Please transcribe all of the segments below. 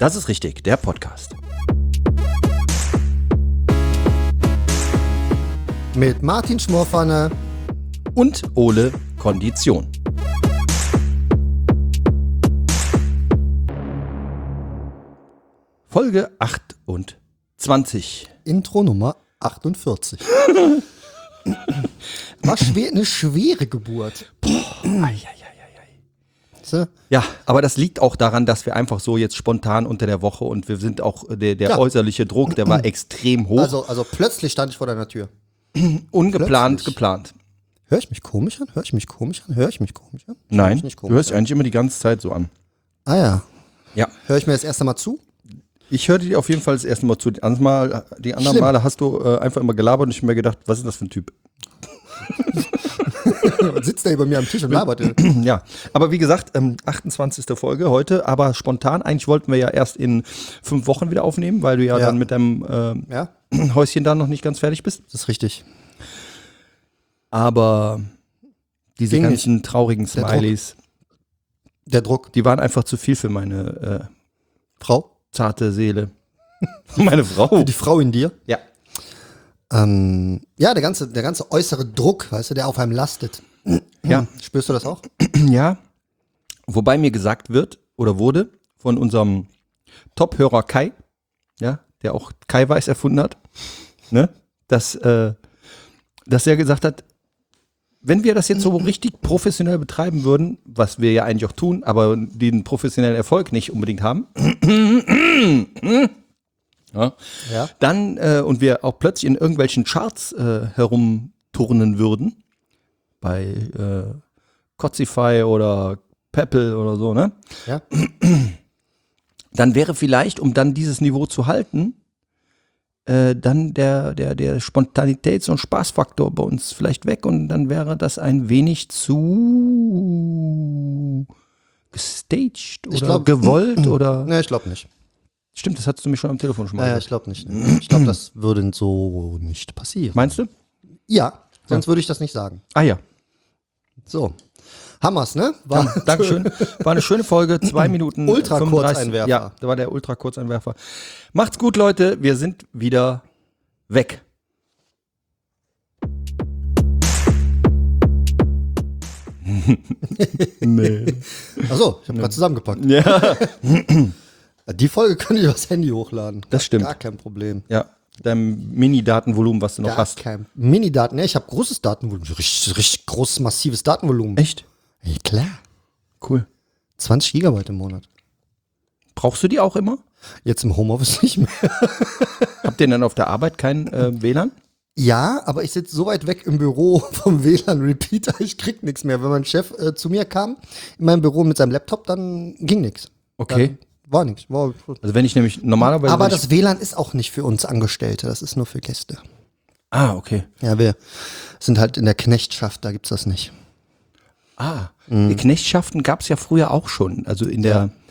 Das ist richtig, der Podcast. Mit Martin Schmorpfanne Und Ole Kondition. Folge 28. Intro Nummer 48. War eine schwere Geburt. So. Ja, aber das liegt auch daran, dass wir einfach so jetzt spontan unter der Woche und wir sind auch, der äußerliche Druck, der war extrem hoch. Also plötzlich stand ich vor deiner Tür. Ungeplant, plötzlich. geplant. Hör ich mich komisch an? Höre ich mich komisch an? Nein, mich nicht du komisch hörst eigentlich immer die ganze Zeit so an. Ah ja. Ja. Höre ich mir das erste Mal zu? Ich hörte dir auf jeden Fall das erste Mal zu. Die anderen Schlimm. Male hast du einfach immer gelabert und ich hab mir gedacht, was ist das für ein Typ? Sitzt der über mir am Tisch und labert. Ja, aber wie gesagt, 28. Folge heute, aber spontan. Eigentlich wollten wir ja erst in 5 Wochen wieder aufnehmen, weil du ja dann mit deinem Ja, Häuschen da noch nicht ganz fertig bist. das ist richtig. Aber diese Ging ganzen traurigen Der Smileys, Der Druck. die waren einfach zu viel für meine Frau? zarte Seele. Meine Frau. Die Frau in dir? Ja. Ja, der ganze äußere Druck, weißt du, der auf einem lastet. Ja. Spürst du das auch? Ja. Wobei mir gesagt wird oder wurde von unserem Top-Hörer Kai, ja, der auch Kai Weiß erfunden hat, ne, dass er gesagt hat, wenn wir das jetzt so richtig professionell betreiben würden, was wir ja eigentlich auch tun, aber den professionellen Erfolg nicht unbedingt haben, ja, dann und wir auch plötzlich in irgendwelchen Charts herumturnen würden, bei Cotzify oder Peppel oder so, ne? Ja. Dann wäre vielleicht, um dann dieses Niveau zu halten, dann der Spontanitäts- und Spaßfaktor bei uns vielleicht weg und dann wäre das ein wenig zu gestaged oder gewollt oder. Ne, ich glaube nicht. Stimmt, das hattest du mir schon am Telefon schon mal Ja, gesagt. ich glaube nicht. Ich glaube, das würde so nicht passieren. Meinst du? Ja, sonst würde ich das nicht sagen. Ah ja. So. Hammers, ne? Dankeschön. War eine schöne Folge, 2 Minuten. Ultra-Kurzeinwerfer. Ja, da war der Ultra-Kurzeinwerfer. Macht's gut, Leute. Wir sind wieder weg. Nee. Achso, ich habe gerade zusammengepackt. Ja. Die Folge könnt ihr aufs Handy hochladen. Das stimmt. Gar kein Problem. Ja, dein Mini-Datenvolumen, was du noch Gar hast. kein Mini-Daten. Ja, ich habe großes Datenvolumen. Richtig großes, massives Datenvolumen. Echt? Ja, klar. Cool. 20 Gigabyte im Monat. Brauchst du die auch immer? Jetzt im Homeoffice nicht mehr. Habt ihr denn auf der Arbeit kein WLAN? Ja, aber ich sitze so weit weg im Büro vom WLAN-Repeater, ich krieg nichts mehr. Wenn mein Chef zu mir kam, in meinem Büro mit seinem Laptop, dann ging nichts. Okay. War nichts. Also wenn ich nämlich normalerweise... Aber das WLAN ist auch nicht für uns Angestellte, das ist nur für Gäste. okay. Ja, wir sind halt in der Knechtschaft, da gibt's das nicht. Die Knechtschaften gab es ja früher auch schon. Also im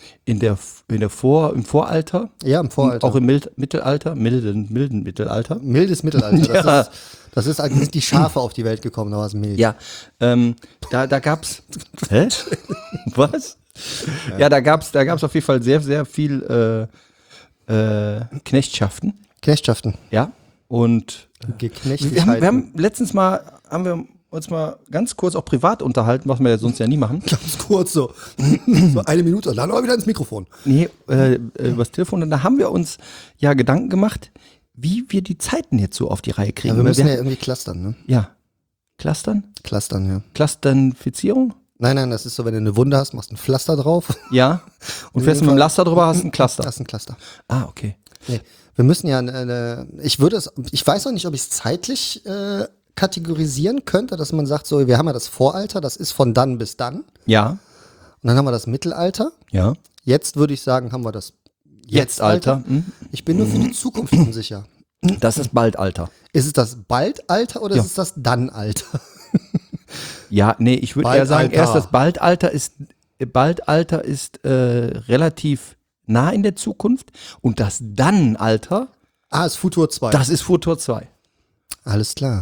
Voralter. Ja, im Voralter. Auch im Mittelalter, milden Mittelalter. Mildes Mittelalter. Ja. Das ist, als sind die Schafe auf die Welt gekommen, da war es mild. Ja, da gab's. Hä? Was? Ja, da gab's auf jeden Fall sehr, sehr viel Knechtschaften. Knechtschaften. Ja. Und wir haben letztens mal, uns mal ganz kurz auch privat unterhalten, was wir ja sonst ja nie machen. Ganz kurz so 1 Minute, dann aber wieder ins Mikrofon. Nee, übers Telefon. Und da haben wir uns ja Gedanken gemacht, wie wir die Zeiten jetzt so auf die Reihe kriegen. Ja, wir müssen ja irgendwie clustern, ne? Ja. Clustern? Clustern, ja. Clusternfizierung? Nein, das ist so, wenn du eine Wunde hast, machst du ein Pflaster drauf. Ja. Und fährst mit dem Laster drüber, hast ein Cluster. Das ist ein Cluster. Ah, okay. Nee, wir müssen ja, ich weiß auch nicht, ob ich es zeitlich kategorisieren könnte, dass man sagt, so, wir haben ja das Voralter, das ist von dann bis dann. Ja. Und dann haben wir das Mittelalter. Ja. Jetzt würde ich sagen, haben wir das Jetztalter. Ich bin nur für die Zukunft unsicher. Das ist Baldalter. Ist es das Baldalter oder ist es das Dannalter? Ja, nee, ich würde eher sagen, Baldalter. erst das Baldalter ist relativ nah in der Zukunft und das Dannalter, Ist Futur 2. das ist Futur 2. Alles klar.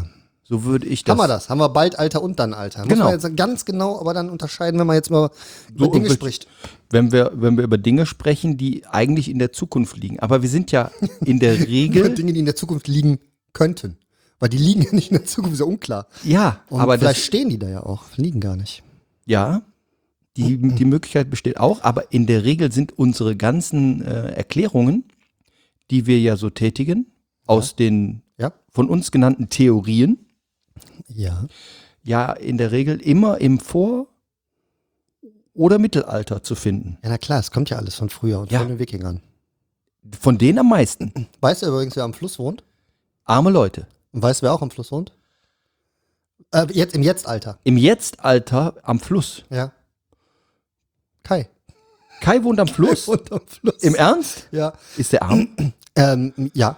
So würde ich das. Haben wir das? Haben wir bald Alter und dann Alter? Muss Genau. man jetzt ganz genau aber dann unterscheiden, wenn man jetzt mal über So, Dinge und spricht. wenn wir über Dinge sprechen, die eigentlich in der Zukunft liegen. Aber wir sind ja in der Über Regel, Dinge, die in der Zukunft liegen könnten. Weil die liegen ja nicht in der Zukunft, ist ja unklar. ja, Und aber vielleicht das, stehen die da ja auch, liegen gar nicht. ja, die Möglichkeit besteht auch, aber in der Regel sind unsere ganzen Erklärungen, die wir ja so tätigen, aus den Ja? von uns genannten Theorien, Ja. ja in der Regel immer im Vor- oder Mittelalter zu finden. Ja, na klar, es kommt ja alles von früher und Ja. von den Wikingern. Von denen am meisten. Weißt du übrigens, wer am Fluss wohnt? Arme Leute. Und weißt du, wer auch am Fluss wohnt? Jetzt im Jetztalter. Im Jetztalter am Fluss. Ja. Kai. Kai wohnt am Fluss? Und am Fluss. Im Ernst? Ja. Ist der arm? Ja.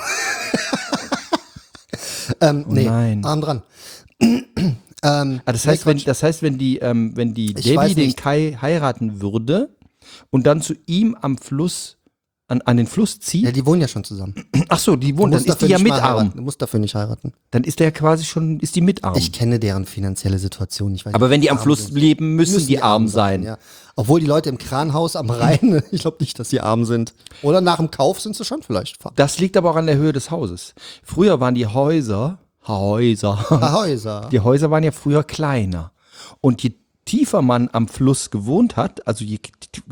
Nee, nein. arm dran. Das heißt, wenn die Ich Debbie weiß den nicht. Kai heiraten würde und dann zu ihm am Fluss, an den Fluss Ja, zieht. die wohnen ja schon zusammen. Ach so, die Du wohnt, dann musst ist die dafür ja nicht mit mal arm. heiraten. Du musst dafür nicht heiraten. Dann ist der quasi schon, ist die mit arm. Ich kenne deren finanzielle Situation. Ich weiß Aber nicht, wenn die ob am arm Fluss sind. leben, müssen die arm sein. Ja. Obwohl die Leute im Kranhaus am Rhein, ich glaube nicht, dass sie arm sind. Oder nach dem Kauf sind sie schon vielleicht. Das liegt aber auch an der Höhe des Hauses. Früher waren die Häuser, Häuser. die Häuser waren ja früher kleiner. Und je tiefer man am Fluss gewohnt hat, also je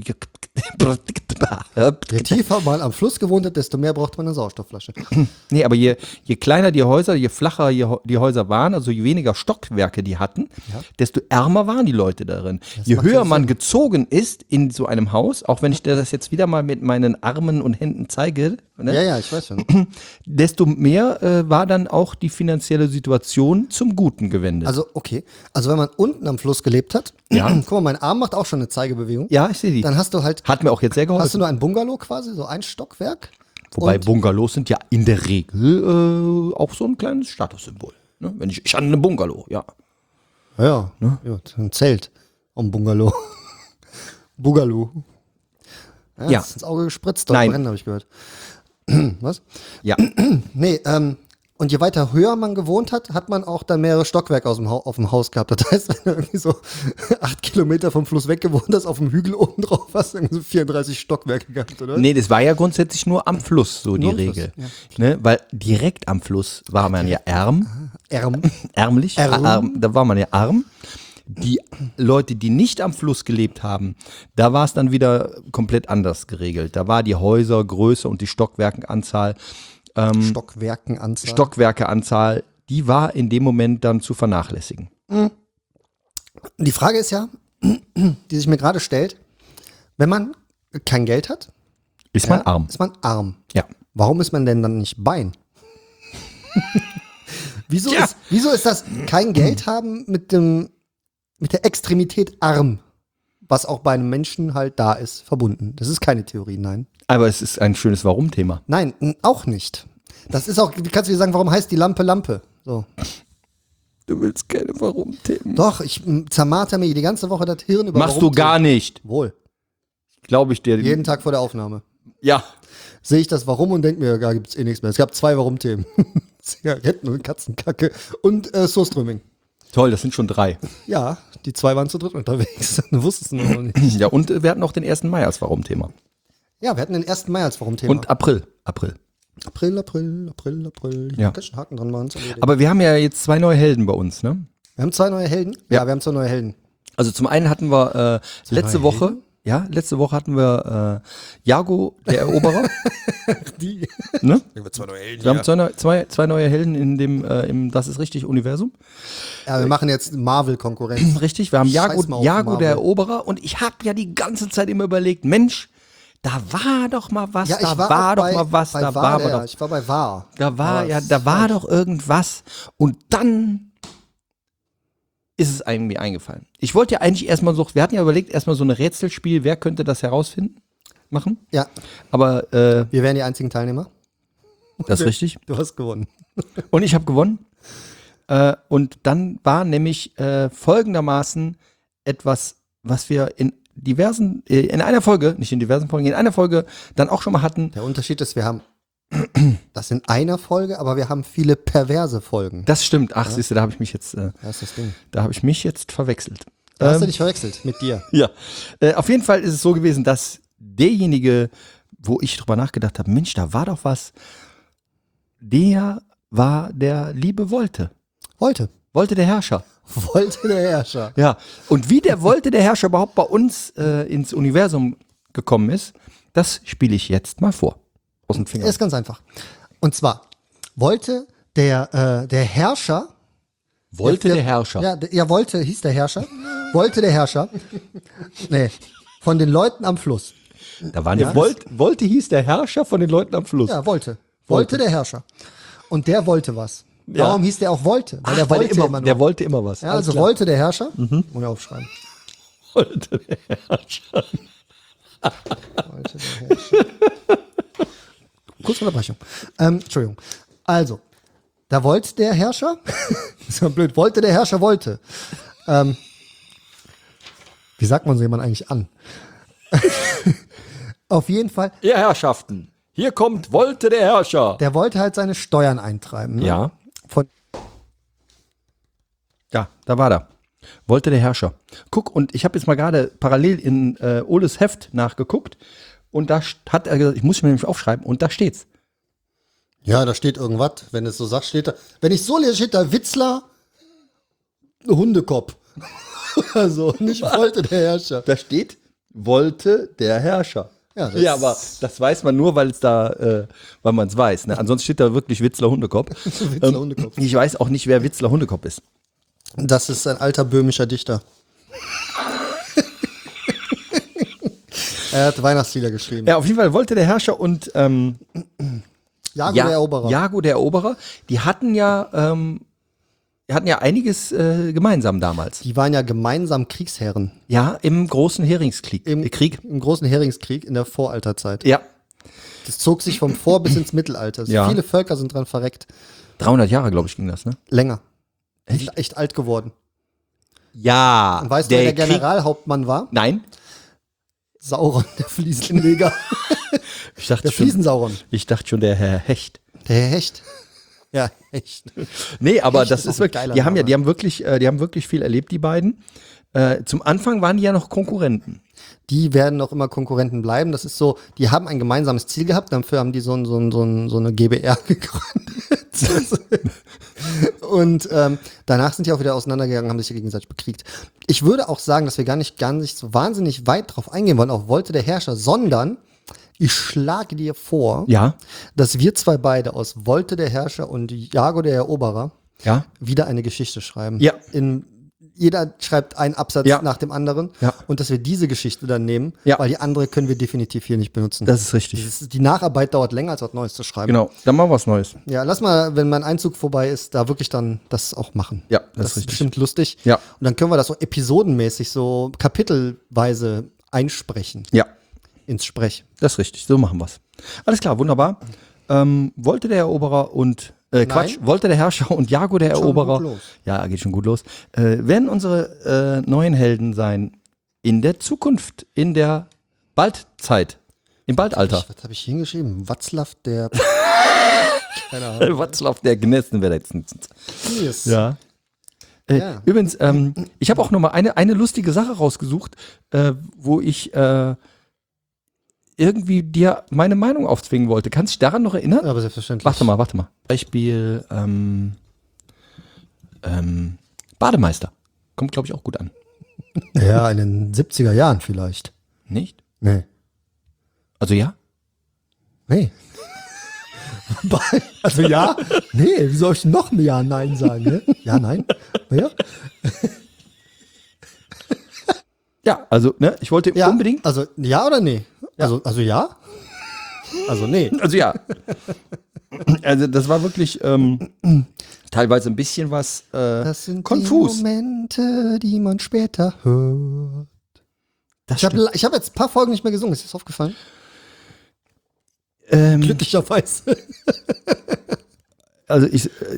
tiefer man am Fluss gewohnt hat, desto mehr braucht man eine Sauerstoffflasche. Nee, aber je kleiner die Häuser, je flacher die Häuser waren, also je weniger Stockwerke die hatten, desto ärmer waren die Leute darin. Je macht höher ja man Sinn. gezogen ist in so einem Haus, auch wenn ich dir das jetzt wieder mal mit meinen Armen und Händen zeige, ne, Ja, ich weiß schon. desto mehr war dann auch die finanzielle Situation zum Guten gewendet. Also, okay. Also, wenn man unten am Fluss gelebt hat, guck mal, mein Arm macht auch schon eine Zeigebewegung. ja, ich sehe die. Dann hast du halt, Hat mir auch jetzt sehr geholfen. hast du nur ein Bungalow quasi, so ein Stockwerk. Wobei und- Bungalows sind ja in der Regel auch so ein kleines Statussymbol. Ne? Wenn ich hatte einen Bungalow, ja. Ja, ja, ein Zelt am Bungalow. Bungalow. Ja. Ist ins Auge gespritzt, dort Nein. brennen, habe ich gehört. Was? Ja. Nee, und je weiter höher man gewohnt hat, hat man auch dann mehrere Stockwerke auf dem Haus gehabt. Das heißt, wenn du irgendwie so 8 Kilometer vom Fluss weg gewohnt hast, auf dem Hügel oben drauf hast du irgendwie so 34 Stockwerke gehabt, oder? Nee, das war ja grundsätzlich nur am Fluss so die Nur am Fluss, Regel. Ne? Weil direkt am Fluss war man ja ärmlich, Arm. da war man ja arm. Die Leute, die nicht am Fluss gelebt haben, da war es dann wieder komplett anders geregelt. Da war die Häusergröße und die Stockwerkenanzahl, Stockwerkeanzahl, die war in dem Moment dann zu vernachlässigen. Die Frage ist ja, die sich mir gerade stellt, wenn man kein Geld hat, Ist man arm? ist man arm. Ja. Warum ist man denn dann nicht Bein? wieso, Tja. wieso ist das kein Geld haben mit der Extremität arm, was auch bei einem Menschen halt da ist, verbunden? Das ist keine Theorie, nein. Aber es ist ein schönes Warum-Thema. Nein, auch nicht. Das ist auch, wie kannst du dir sagen, warum heißt die Lampe Lampe? So. Du willst keine Warum-Themen. Doch, ich zermarter mir die ganze Woche das Hirn über Machst du gar nicht. Wohl. Glaube ich dir. Jeden Tag vor der Aufnahme. Ja. Sehe ich das Warum und denke mir, da gibt es eh nichts mehr. Es gab 2 Warum-Themen. Zigaretten und Katzenkacke und Soßtrömming. Toll, das sind schon 3. Ja, die 2 waren zu dritt unterwegs. Du wusstest es nur noch nicht. Ja, und wir hatten auch den 1. Mai als Warum-Thema. Ja, wir hatten den 1. Mai als Warum-Thema. Und April. April. Ja. Da Haken dran waren. Aber wir haben ja jetzt 2 neue Helden bei uns, ne? Wir haben 2 neue Helden? Ja, wir haben 2 neue Helden. Also zum einen hatten wir letzte neue Woche, hatten wir Jago, der Eroberer. Die. Ne? Wir haben 2 neue Helden. Wir haben zwei neue Helden in dem im Das ist richtig Universum. Ja, wir machen jetzt Marvel-Konkurrenz. Richtig, wir haben Scheiß mal auf Jago, der Marvel. Eroberer. Und ich habe ja die ganze Zeit immer überlegt, Mensch, da war doch mal was, Ja, da ich war auch doch bei- mal was, bei da War war aber der, doch. Ich war bei War. Da war, Aber ja, es da ist war falsch. doch irgendwas. Und dann ist es irgendwie eingefallen. Ich wollte ja eigentlich erstmal so, wir hatten ja überlegt, erstmal so ein Rätselspiel, wer könnte das herausfinden, machen. Ja, Aber wir wären die einzigen Teilnehmer. das ist richtig. Du hast gewonnen. Und ich habe gewonnen. Und dann war nämlich folgendermaßen etwas, was wir in diversen, in einer Folge, nicht in diversen Folgen, in einer Folge dann auch schon mal hatten. Der Unterschied ist, wir haben Das in einer Folge, aber wir haben viele perverse Folgen. Das stimmt. Ach, siehst du, da habe ich mich jetzt, Das ist das Ding. da habe ich mich jetzt verwechselt. Da hast du dich verwechselt mit dir. Ja. Auf jeden Fall ist es so gewesen, dass derjenige, wo ich drüber nachgedacht habe, Mensch, da war doch was, der war der liebe Wolte. Wollte Der Herrscher. der Herrscher. Ja. Und wie der der Herrscher überhaupt bei uns ins Universum gekommen ist, das spiele ich jetzt mal vor. Aus dem Finger. Ist ganz einfach. Und zwar wollte der Herrscher. Der Herrscher. Ja, wollte, hieß der Herrscher. Wollte der Herrscher. Nee, von den Leuten am Fluss. Da waren ja, Wolte hieß der Herrscher von den Leuten am Fluss. Ja, wollte der Herrscher. Und der wollte was. Ja. Darum hieß der auch wollte. Weil der wollte immer nur. Der wollte immer was. Ja, Alles also klar. wollte der Herrscher. Muss ich aufschreiben. Wolte der Herrscher. Wollte der Herrscher. Kurze Unterbrechung. Entschuldigung. Also, da wollte der Herrscher. Ist ja blöd. Wollte der Herrscher wollte. Wie sagt man so jemand eigentlich an? Auf jeden Fall. Ihr Herrschaften, hier kommt Wolte der Herrscher. Der wollte halt seine Steuern eintreiben. Ne? Ja. Von Ja, da war der. Wolte der Herrscher. Guck, und ich habe jetzt mal gerade parallel in Oles Heft nachgeguckt und da hat er gesagt, ich muss mir nämlich aufschreiben und da steht's. Ja, da steht irgendwas. Wenn es so sagt, steht da. Wenn ich so lese, steht da Witzler Hundekopf. Also nicht wollte der Herrscher. Da steht Wolte der Herrscher. Ja, das- Ja, aber das weiß man nur, weil es da, weil man es weiß. Ne? Ansonsten steht da wirklich Witzler Hundekopf. Witzler Hundekopf. Ich weiß auch nicht, wer Witzler Hundekopf ist. Das ist ein alter böhmischer Dichter. Er hat Weihnachtslieder geschrieben. Ja, auf jeden Fall Wolte der Herrscher und Jago der Eroberer. Jago der Eroberer, die hatten ja einiges gemeinsam damals. Die waren ja gemeinsam Kriegsherren Ja, im großen Heringskrieg. Krieg. im großen Heringskrieg in der Voralterzeit. Ja, Das zog sich vom Vor- bis ins Mittelalter. Ja. Viele Völker sind dran verreckt. 300 Jahre, glaube ich, ging das, ne? Länger. Echt alt geworden. Ja. Und weißt du, wer der Generalhauptmann war? Nein. Sauron, der Fliesenleger. Ich dachte, Der Fliesensauron. der Herr Hecht. Der Herr Hecht. Ja, Hecht. Nee, aber Hecht das ist auch ist ein wirklich, geiler die haben Name. wirklich viel erlebt, die beiden. Zum Anfang waren die ja noch Konkurrenten. Die werden auch immer Konkurrenten bleiben. Das ist so, die haben ein gemeinsames Ziel gehabt, dafür haben die so eine GbR gegründet. Und danach sind die auch wieder auseinandergegangen, haben sich gegenseitig bekriegt. Ich würde auch sagen, dass wir gar nicht so wahnsinnig weit drauf eingehen wollen, auf Wollte der Herrscher, sondern ich schlage dir vor, Ja. dass wir zwei beide aus Wollte der Herrscher und Jago der Eroberer Ja. wieder eine Geschichte schreiben. Ja. Jeder schreibt einen Absatz Ja. nach dem anderen Ja. und dass wir diese Geschichte dann nehmen, Ja. weil die andere können wir definitiv hier nicht benutzen. Das ist richtig. Die Nacharbeit dauert länger, als was Neues zu schreiben. Genau. Dann machen wir was Neues. Ja, lass mal, wenn mein Einzug vorbei ist, da wirklich dann das auch machen. Ja, das Das ist ist richtig. bestimmt lustig. Ja. Und dann können wir das so episodenmäßig, so kapitelweise einsprechen Ja. ins Sprech. Das ist richtig. So machen wir's. Alles klar, wunderbar. Wolte der Eroberer und Quatsch, Wolte der Herrscher und Jago der schon Eroberer. gut los. Ja, geht schon gut los. Werden unsere neuen Helden sein in der Zukunft, in der Baldzeit, im Baldalter. Was habe ich hingeschrieben? Watzlaw der. Keine Ahnung. Watzlaw der Gnessen wäre jetzt. Yes. Ja. Ja. Übrigens, ich habe auch noch mal eine lustige Sache rausgesucht, wo ich irgendwie dir meine Meinung aufzwingen wollte. Kannst du dich daran noch erinnern? Aber selbstverständlich. Warte mal. Beispiel Bademeister. Kommt, glaube ich, auch gut an. Ja, in den 70er Jahren vielleicht. Nicht? Nee. Also ja? Nee. Also ja? Nee, wie soll ich noch ein Ja, Nein sagen? Ne? Ja, nein? Ja? Ja, also, ne, ich wollte Ja, unbedingt. Also ja oder nee? Ja. Also ja? Also nee. Also ja. Also das war wirklich teilweise ein bisschen was Das sind konfus. die Momente, die man später hört. Das Ich hab jetzt ein paar Folgen nicht mehr gesungen. Ist dir das aufgefallen? Glücklicherweise. Also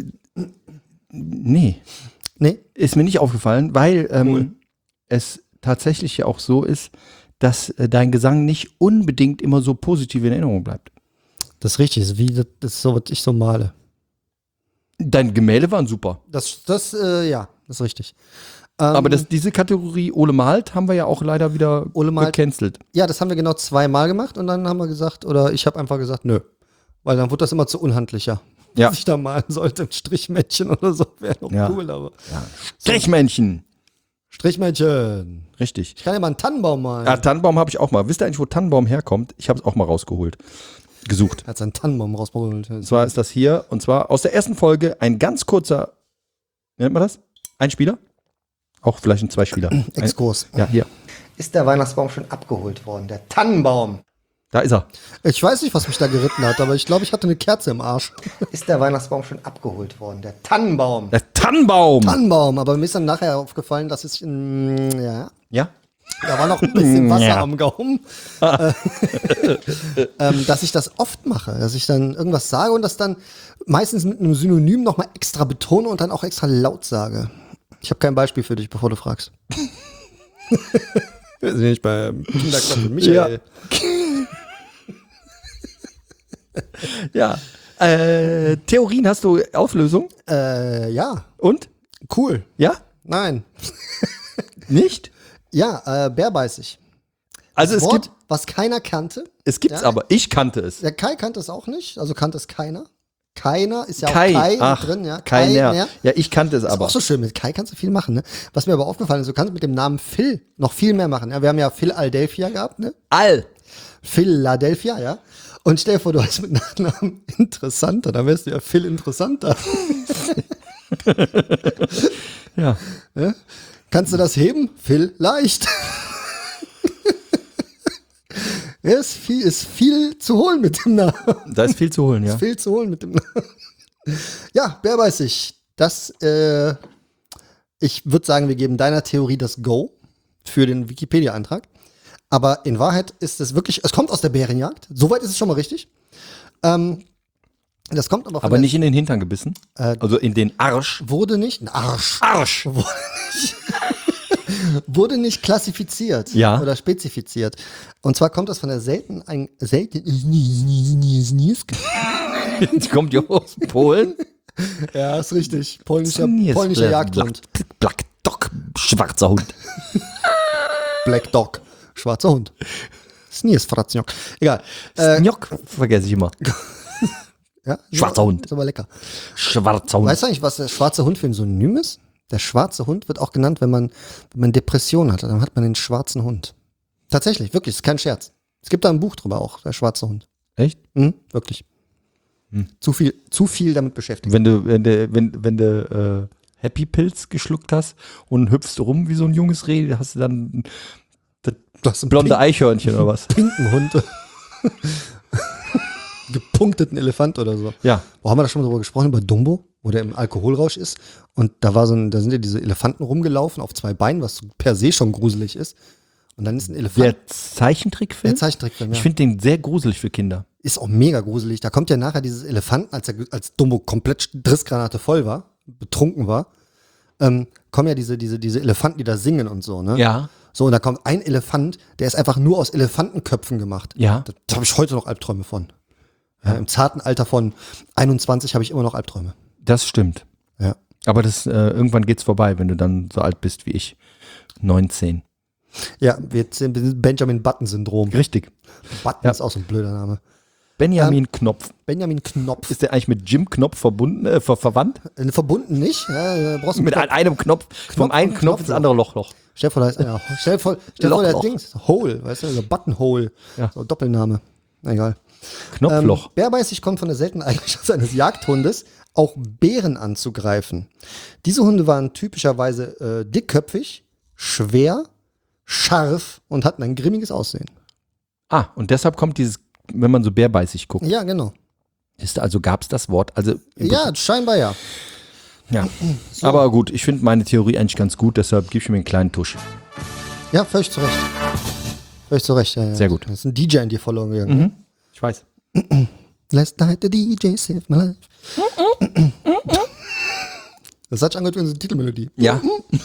nee, Nee? ist mir nicht aufgefallen, weil es tatsächlich ja auch so ist, dass dein Gesang nicht unbedingt immer so positiv in Erinnerung bleibt. Das ist richtig, das ist so, was ich so male. Deine Gemälde waren super. Das ist richtig. Aber diese Kategorie Ole malt haben wir ja auch leider wieder Ole malt- gecancelt. Ja, das haben wir genau 2-mal gemacht und dann haben wir gesagt, oder ich habe einfach gesagt, nö. Weil dann wurde das immer zu unhandlicher. Ja. Was ich da malen sollte, ein Strichmännchen oder so, wäre noch Ja. cool, aber. Strichmännchen. Strichmännchen. Richtig. Ich kann ja mal einen Tannenbaum malen. Ja, Tannenbaum habe ich auch mal. Wisst ihr eigentlich, wo Tannenbaum herkommt? Ich habe es auch mal rausgeholt. Gesucht. Er hat seinen Tannenbaum rausgeholt. Und zwar ist das hier, und zwar aus der ersten Folge ein ganz kurzer, wie nennt man das? Ein Spieler? Auch vielleicht ein Zweispieler. Exkurs. Ja, hier. Ist der Weihnachtsbaum schon abgeholt worden? Der Tannenbaum. Da ist er. Ich weiß nicht, was mich da geritten hat, aber ich glaube, ich hatte eine Kerze im Arsch. Ist der Weihnachtsbaum schon abgeholt worden? Der Tannenbaum. Der Tannenbaum! Tannenbaum, aber mir ist dann nachher aufgefallen, dass es ja, Ja? da war noch ein bisschen Wasser Ja. am Gaumen. Dass ich das oft mache, dass ich dann irgendwas sage und das dann meistens mit einem Synonym nochmal extra betone und dann auch extra laut sage. Ich habe kein Beispiel für dich, bevor du fragst. Wir sind nicht beim Kinderquatsch mit Michael. Ja. Theorien, hast du Auflösung? Ja, Und? cool. Ja? Nein. Nicht? Ja, bärbeißig. Also es Wort, gibt was keiner kannte. es gibt's Ja. aber. Ich kannte es. Der Kai kannte es auch nicht, also kannte es keiner. Keiner ist ja auch Kai. Kai Ach, drin, ja. keiner. Mehr. Ja, ich kannte es Ist aber. auch so schön, mit Kai kannst du viel machen, ne? Was mir aber aufgefallen ist, du kannst mit dem Namen Phil noch viel mehr machen. Ja? Wir haben ja Philadelphia gehabt, ne? Philadelphia, ja. Und stell dir vor, du heißt mit Nachnamen Interessanter, dann wärst du ja Phil Interessanter. Ja. Ja? Kannst du das heben? Phil leicht. Ja, ist viel zu holen mit dem Namen. Da ist viel zu holen, ja. Viel zu holen mit dem Namen. Ja, bärbeißig. Ich würde sagen, wir geben deiner Theorie das Go für den Wikipedia-Eintrag. Aber in Wahrheit ist es wirklich, es kommt aus der Bärenjagd. Soweit ist es schon mal richtig. Das kommt aber von Aber der- nicht in den Hintern gebissen. Also in den Arsch. wurde nicht, ein Arsch, Arsch! wurde nicht klassifiziert Ja. oder spezifiziert. Und zwar kommt das von der Die kommt ja aus Polen. Ja, ist richtig. Polnischer Jagdhund. Black Dog, schwarzer Hund. Black Dog. Schwarzer Hund. Sniesfratzniok. Egal. Sniok vergesse ich immer. Ja, Schwarzer Hund. Ist aber lecker. Schwarzer Hund. Weißt du eigentlich, was der schwarze Hund für ein Synonym ist? Der schwarze Hund wird auch genannt, wenn man Depressionen hat. Dann hat man den schwarzen Hund. Tatsächlich, wirklich, ist kein Scherz. Es gibt da ein Buch drüber auch, der schwarze Hund. Echt? Wirklich. Zu viel damit beschäftigt. Wenn du Happy Pills geschluckt hast und hüpfst rum wie so ein junges Reh, hast du dann das einen blonde Eichhörnchen oder was? pinken Hund. Gepunkteten Elefant oder so. Ja. Wo haben wir da schon mal drüber gesprochen? Über Dumbo, wo der im Alkoholrausch ist. Und da sind ja diese Elefanten rumgelaufen auf 2 Beinen, was per se schon gruselig ist. Und dann ist ein Elefant. Der Zeichentrickfilm? Der Zeichentrickfilm, ja. Ich finde den sehr gruselig für Kinder. Ist auch mega gruselig. Da kommt ja nachher dieses Elefanten, als Dumbo komplett Drissgranate voll war, betrunken war, kommen ja diese Elefanten, die da singen und so, ne? Ja. So, und da kommt ein Elefant, der ist einfach nur aus Elefantenköpfen gemacht. Ja. Da habe ich heute noch Albträume von. Ja, im zarten Alter von 21 habe ich immer noch Albträume. Das stimmt. Ja. Aber irgendwann geht's vorbei, wenn du dann so alt bist wie ich. 19. Ja, wir sind Benjamin Button-Syndrom. Richtig. Button Ja. ist auch so ein blöder Name. Benjamin Knopf. Benjamin Knopf. Ist der eigentlich mit Jim Knopf verbunden, verwandt? Verbunden nicht. Ja, brauchst du Mit einem Knopf. Vom einen und Knopf ins andere Loch. Stell dir vor, da ist einer. Stell dir vor, der Loch. Dings. Hole, weißt du, so Buttonhole. Ja. So Doppelname. Na, egal. Knopfloch. Bärbeißig kommt von der seltenen Eigenschaft eines Jagdhundes, auch Bären anzugreifen. Diese Hunde waren typischerweise dickköpfig, schwer, scharf und hatten ein grimmiges Aussehen. Und deshalb kommt dieses, wenn man so bärbeißig guckt. Ja, genau. Also gab es das Wort. Also Ja, scheinbar ja. ja. Aber gut, ich finde meine Theorie eigentlich ganz gut, deshalb gebe ich mir einen kleinen Tusch. Ja, völlig zu Recht. Völlig zu Recht, ja, ja. Sehr gut. Das ist ein DJ in dir verloren gegangen. Ich weiß. Last night the DJ saved my life. Das hat sich angehört wie unsere Titelmelodie. Ja.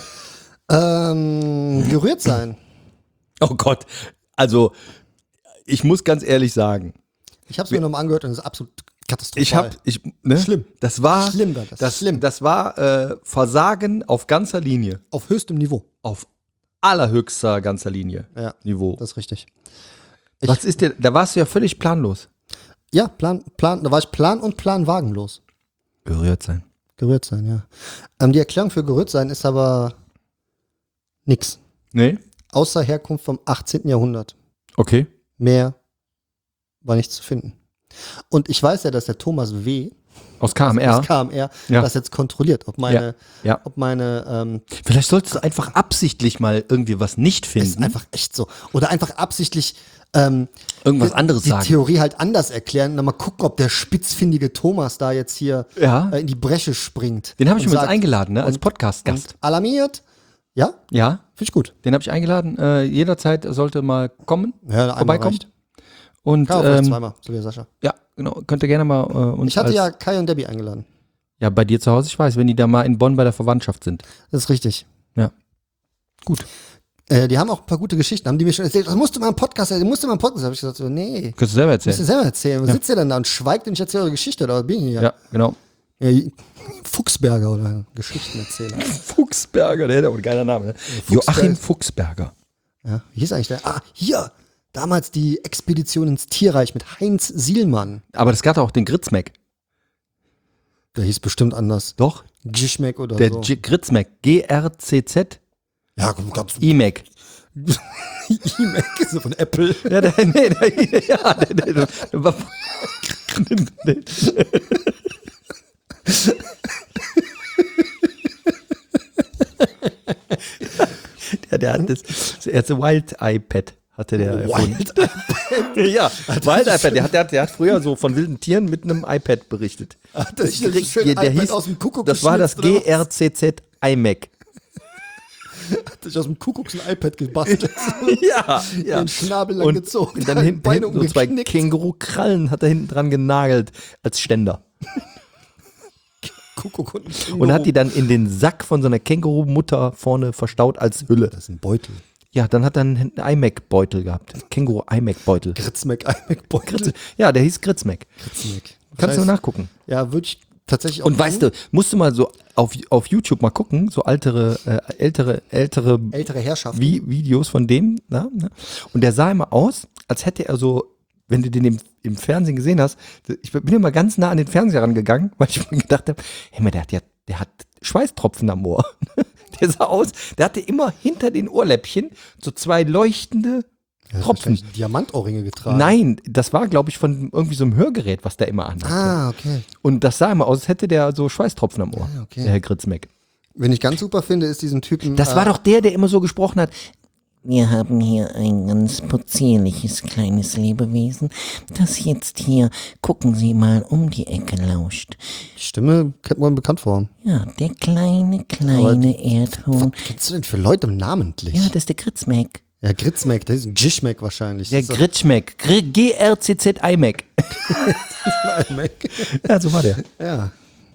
Gerührt sein. Oh Gott. Also, ich muss ganz ehrlich sagen, Ich habe es mir nochmal angehört und es ist absolut katastrophal. Schlimm. Das war, Schlimm war das. Schlimm. Das war Versagen auf ganzer Linie. Auf höchstem Niveau. Auf allerhöchster ganzer Linie. Ja, Niveau. das ist richtig. Was ist dir, da warst du ja völlig planlos. Ja, da war ich und planwagenlos. Gerührt sein. Gerührt sein, ja. Die Erklärung für gerührt sein ist aber nix. Nee? Außer Herkunft vom 18. Jahrhundert. Okay. Mehr war nichts zu finden. Und ich weiß ja, dass der Thomas W. Aus KMR. Das jetzt kontrolliert, ob meine, Ja. Vielleicht solltest du einfach absichtlich mal irgendwie was nicht finden. ist einfach echt so. Oder einfach absichtlich Irgendwas anderes die sagen. Theorie halt anders erklären. Dann mal gucken, ob der spitzfindige Thomas da jetzt hier in die Bresche springt. Den habe ich und übrigens sagt, eingeladen, ne, als Podcast-Gast. und alarmiert. Ja? Ja, Finde ich gut. den habe ich eingeladen. Jederzeit sollte mal kommen, Ja, einmal vorbeikommen. reicht. Und Kann auch vielleicht zweimal, so wie Sascha. ja, genau, könnt ihr gerne mal uns Ich hatte ja Kai und Debbie eingeladen. ja, bei dir zu Hause, ich weiß, wenn die da mal in Bonn bei der Verwandtschaft sind. Das ist richtig. Ja. Gut. Die haben auch ein paar gute Geschichten, haben die mir schon erzählt. Das musst du mal im Podcast erzählen, Habe ich gesagt, so, nee. Kannst du selber Musst du erzählen. selber erzählen. Wo sitzt ihr denn da und schweigt und ich erzähle eure Geschichte? Oder bin ich hier? Ja, genau. Ja, Fuchsberger oder Geschichtenerzähler. Fuchsberger, der hätte auch ein geiler Name. Ne? Joachim Fuchsberger. Ja, wie hieß eigentlich der? Ah, hier! Damals die Expedition ins Tierreich mit Heinz Sielmann. Aber das gab auch den Gritzmeck. Der hieß bestimmt anders. Doch. Gischmeck oder Der so. Gritzmeck. GRCZ. Ja, komm, gab's IMEC. E-Mac, so von Apple. Ja, der war. Der hat das Wild iPad hatte der erfunden. Ja, Wild iPad. Der hat früher so von wilden Tieren mit einem iPad berichtet. Das hieß, aus dem Kuckuck das war das geschnitzt, oder was? GRCZ iMac. Hat sich aus dem Kuckucks ein iPad gebastelt. Ja. Den Schnabel lang Und gezogen. dann hinten Beine so zwei umgeknickt. Känguru-Krallen hat er hinten dran genagelt als Ständer. Kuckuck und ein Känguru. Und hat die dann in den Sack von so einer Känguru-Mutter vorne verstaut als Hülle. Das ist ein Beutel. Ja, dann hat er einen iMac-Beutel gehabt. Känguru-iMac-Beutel. Gritzmeck, iMac-Beutel. Ja, der hieß Gritzmeck. Gritzmeck. Kannst du nachgucken. Ja, würde ich tatsächlich auch Und weißt du, musst du mal so auf YouTube mal gucken, so ältere ältere Herrschaften. Videos von dem. Ne? Und der sah immer aus, als hätte er so, wenn du den im Fernsehen gesehen hast, ich bin immer ganz nah an den Fernseher rangegangen, weil ich mir gedacht habe, hey, der hat Schweißtropfen am Ohr. Der sah aus, der hatte immer hinter den Ohrläppchen so zwei leuchtende Tropfen. Diamantohrringe getragen. Nein, das war, glaube ich, von irgendwie so einem Hörgerät, was der immer anhatte. Ah, okay. Und das sah immer aus, als hätte der so Schweißtropfen am Ohr, okay. der Herr Gritzmeck. Wen ich ganz super finde, ist diesen Typen. Das war doch der immer so gesprochen hat. Wir haben hier ein ganz possierliches kleines Lebewesen, das jetzt hier, gucken Sie mal, um die Ecke lauscht. Die Stimme kennt man bekannt vor. Ja, der kleine Erdhuhn. Was kennst du denn für Leute namentlich? Ja, das ist der Gritzmeck. Ja, Gritzmeck, das ist ein Gischmeck wahrscheinlich. Der Das ist Gritschmeck. GRCZ iMac. doch ein Mac. Ja, so war der. Ja.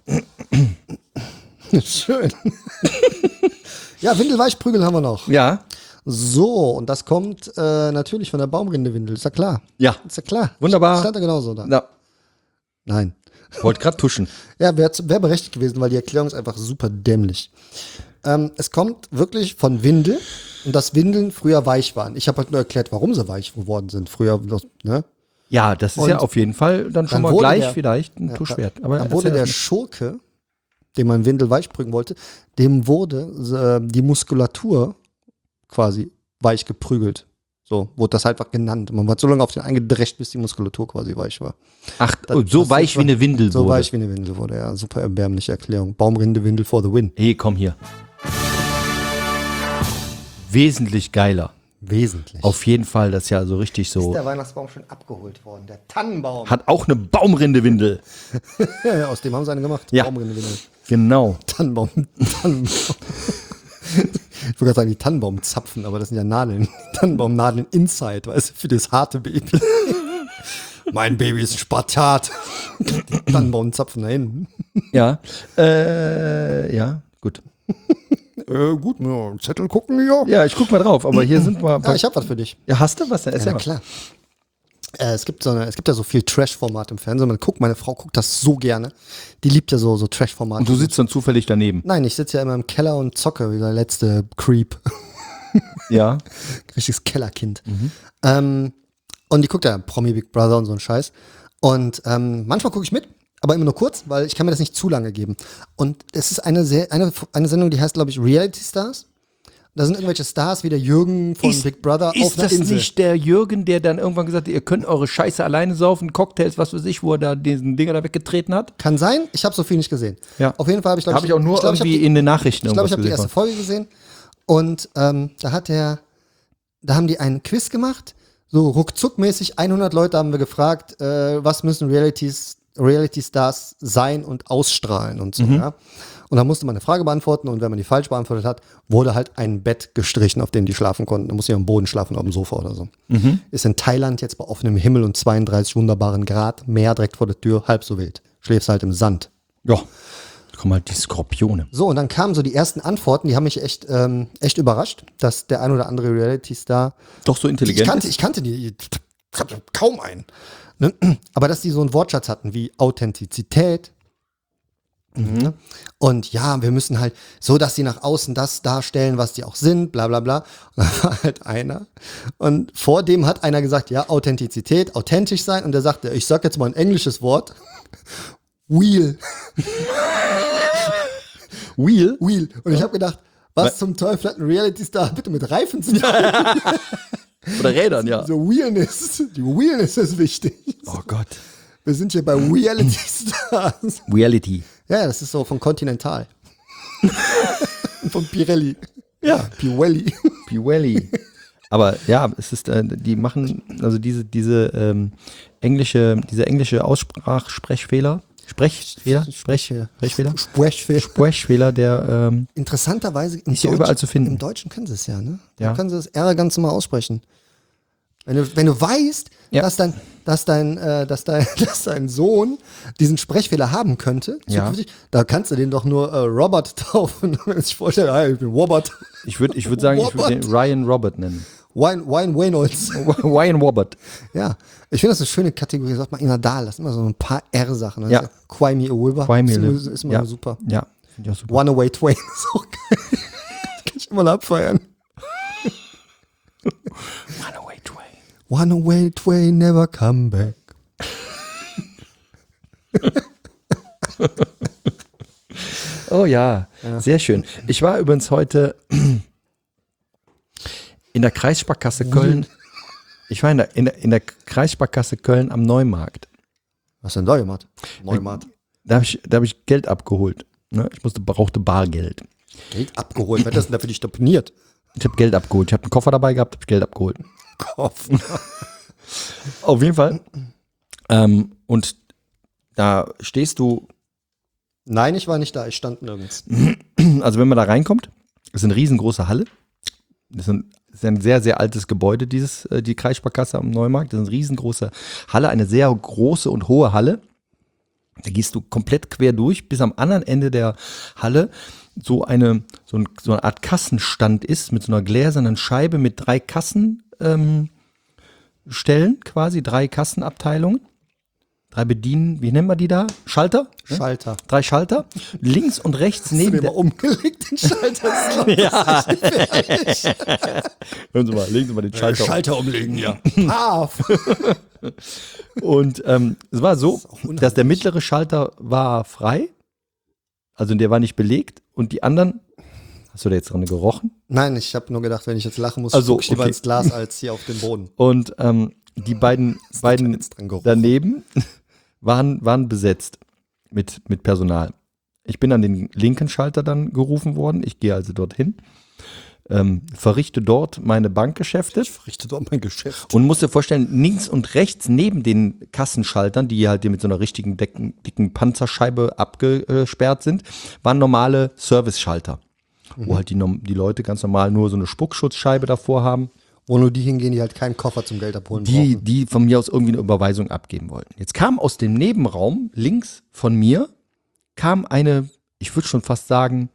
Schön. Ja, Windelweichprügel haben wir noch. Ja. So, und das kommt natürlich von der Baumrindewindel. Ist ja klar. Ja. Ist ja klar. Wunderbar. Stand da genauso da. Ja. Nein. Wollte gerade tuschen. Ja, wäre berechtigt gewesen, weil die Erklärung ist einfach super dämlich. Es kommt wirklich von Windel und dass Windeln früher weich waren. Ich habe halt nur erklärt, warum sie weich geworden sind. Früher, ne? Ja, das ist Und ja auf jeden Fall dann schon dann mal wurde gleich der- vielleicht ein Tuschwert. Aber Dann wurde erzähl der erst Schurke, dem man Windel weich prügeln wollte, dem wurde die Muskulatur quasi weich geprügelt. So wurde das einfach genannt. Man hat so lange auf den eingedrescht, bis die Muskulatur quasi weich war. mal. Ach, Das- so das weich ist- wie eine Windel So wurde. weich wie eine Windel wurde, ja. Super erbärmliche Erklärung. Baumrindewindel for the win. Hey, komm hier. Wesentlich geiler. Wesentlich. Auf jeden Fall, das ist ja so richtig Ist so. der Weihnachtsbaum schon abgeholt worden? Der Tannenbaum. Hat auch eine Baumrindewindel. Ja, aus dem haben sie eine gemacht. Ja. Baumrindewindel. Genau. Tannenbaum. Tannenbaum. Ich wollte gerade sagen, die Tannenbaumzapfen, aber das sind ja Nadeln. Tannenbaumnadeln inside, weißt du, für das harte Baby. Mein Baby ist Spartat. Die Tannenbaumzapfen da hinten. Ja. Ja, gut. Gut, ja, Zettel gucken, ja. Ja, ich guck mal drauf, aber hier sind wir. Ja, ich hab was für dich. Ja, hast du was denn? Ja, Erzähl na mal. klar. Es gibt ja so viel Trash-Format im Fernsehen. Meine Frau guckt das so gerne. Die liebt ja so Trash-Formate. Und du sitzt dann zufällig daneben. Nein, ich sitze ja immer im Keller und zocke, wie der letzte Creep. Ja. Richtiges Kellerkind. Und die guckt ja Promi Big Brother und so ein Scheiß. Und manchmal gucke ich mit, aber immer nur kurz, weil ich kann mir das nicht zu lange geben. Und es ist eine Sendung, die heißt, glaube ich, Reality Stars. Da sind irgendwelche Stars wie der Jürgen von Big Brother auf Ist einer das Insel. nicht der Jürgen, der dann irgendwann gesagt hat, ihr könnt eure Scheiße alleine saufen, Cocktails, was weiß ich, wo er da diesen Dinger da weggetreten hat? Kann sein, ich habe so viel nicht gesehen. Ja. Auf jeden Fall habe ich, glaube Habe ich auch nur irgendwie in den Nachrichten Ich glaube, ich habe die irgendwas erste Folge gesehen. Und da haben die einen Quiz gemacht. So ruckzuckmäßig 100 Leute haben wir gefragt, was müssen Reality Stars sein und ausstrahlen und so. Ja? Und da musste man eine Frage beantworten und wenn man die falsch beantwortet hat, wurde halt ein Bett gestrichen, auf dem die schlafen konnten. Da musste ich am Boden schlafen, auf dem Sofa oder so. Ist in Thailand jetzt bei offenem Himmel und 32 wunderbaren Grad, Meer direkt vor der Tür, halb so wild. Schläfst halt im Sand. Ja. Da kommen halt die Skorpione. So, und dann kamen so die ersten Antworten, die haben mich echt überrascht, dass der ein oder andere Reality-Star. Doch so intelligent. Ich kannte die kaum einen. Ne? Aber dass die so einen Wortschatz hatten wie Authentizität. Ne? Und ja, wir müssen halt so, dass sie nach außen das darstellen, was die auch sind, bla bla bla. Und da war halt einer. Und vor dem hat einer gesagt, ja, Authentizität, authentisch sein. Und der sagte, ich sag jetzt mal ein englisches Wort. Wheel. Wheel? Wheel. Und ich habe gedacht, was zum Teufel hat ein Reality-Star bitte mit Reifen zu tun? Oder Rädern, ja. So Wheelness. Die Wheelness ist wichtig. Oh Gott. Wir sind hier bei Reality Stars. Reality. Ja, das ist so von Continental. Von Pirelli. Ja. Pirelli. Pirelli. Aber ja, es ist, die machen, also diese englische Aussprechfehler, Sprechfehler, der Interessanterweise ist ja überall zu finden. Im Deutschen können sie es ja, ne? Ja. Da können sie das R ganz normal aussprechen. Wenn du weißt, Ja. dass dein Sohn diesen Sprechfehler haben könnte, Ja. zukünftig, da kannst du den doch nur Robert taufen. Wenn man sich vorstellt, hey, ich bin Robert. Ich würde sagen, ich würde den Ryan Robert nennen. Wine Reynolds. Ryan Robert. Ja, ich finde das eine schöne Kategorie. Sagt man immer da, lass immer so ein paar R-Sachen. Ja. Quai Me a River. Quai Me a Ist River. immer Ja. super. Ja, finde ich auch super. One Away Twain ist auch geil. Das kann ich immer noch abfeiern. Runaway Train. One Away Twain, never come back. Oh ja, sehr schön. Ich war übrigens heute in der Kreissparkasse Köln. Ich war in der Kreissparkasse Köln am Neumarkt. Was denn da gemacht? Neumarkt. Da hab ich Geld abgeholt. Ne? Brauchte Bargeld. Geld abgeholt. Wer hat das denn da für dich deponiert? Ich habe Geld abgeholt. Ich habe einen Koffer dabei gehabt, habe Geld abgeholt. Kopf. Auf jeden Fall. Und da stehst du, Nein, ich war nicht da. Ich stand nirgends. also wenn man da reinkommt, ist eine riesengroße Halle. Das ist ein sehr, sehr altes Gebäude, die Kreissparkasse am Neumarkt. Das ist eine riesengroße Halle, eine sehr große und hohe Halle. Da gehst du komplett quer durch, bis am anderen Ende der Halle so eine Art Kassenstand ist, mit so einer gläsernen Scheibe mit 3 Kassenstellen quasi, 3 Kassenabteilungen. 3 Bedienen, wie nennen wir die da? Schalter? Ne? Schalter. 3 Schalter. Links und rechts neben Hast du den der. mal umgelegt, den Schalter? Das ist Ja. Hören Sie mal, legen Sie mal den Schalter um. Schalter umlegen, ja. Paf. Und es war so, dass der mittlere Schalter war frei. Also der war nicht belegt. Und die anderen, hast du da jetzt dran gerochen? Nein, ich habe nur gedacht, wenn ich jetzt lachen muss, Also, guck ich lieber okay. ins Glas als hier auf den Boden. Und die beiden jetzt dran gerochen. daneben waren besetzt mit Personal. Ich bin an den linken Schalter dann gerufen worden. Ich gehe also dorthin, verrichte dort meine Bankgeschäfte. Ich verrichte doch mein Geschäft. Und musst dir vorstellen, links und rechts neben den Kassenschaltern, die halt hier mit so einer richtigen dicken Panzerscheibe abgesperrt sind, waren normale Service-Schalter. Wo halt die Leute ganz normal nur so eine Spuckschutzscheibe davor haben, Wo nur die hingehen, die halt keinen Koffer zum Geld abholen brauchen. die von mir aus irgendwie eine Überweisung abgeben wollten. Jetzt kam aus dem Nebenraum links von mir, kam eine, ich würde schon fast sagen,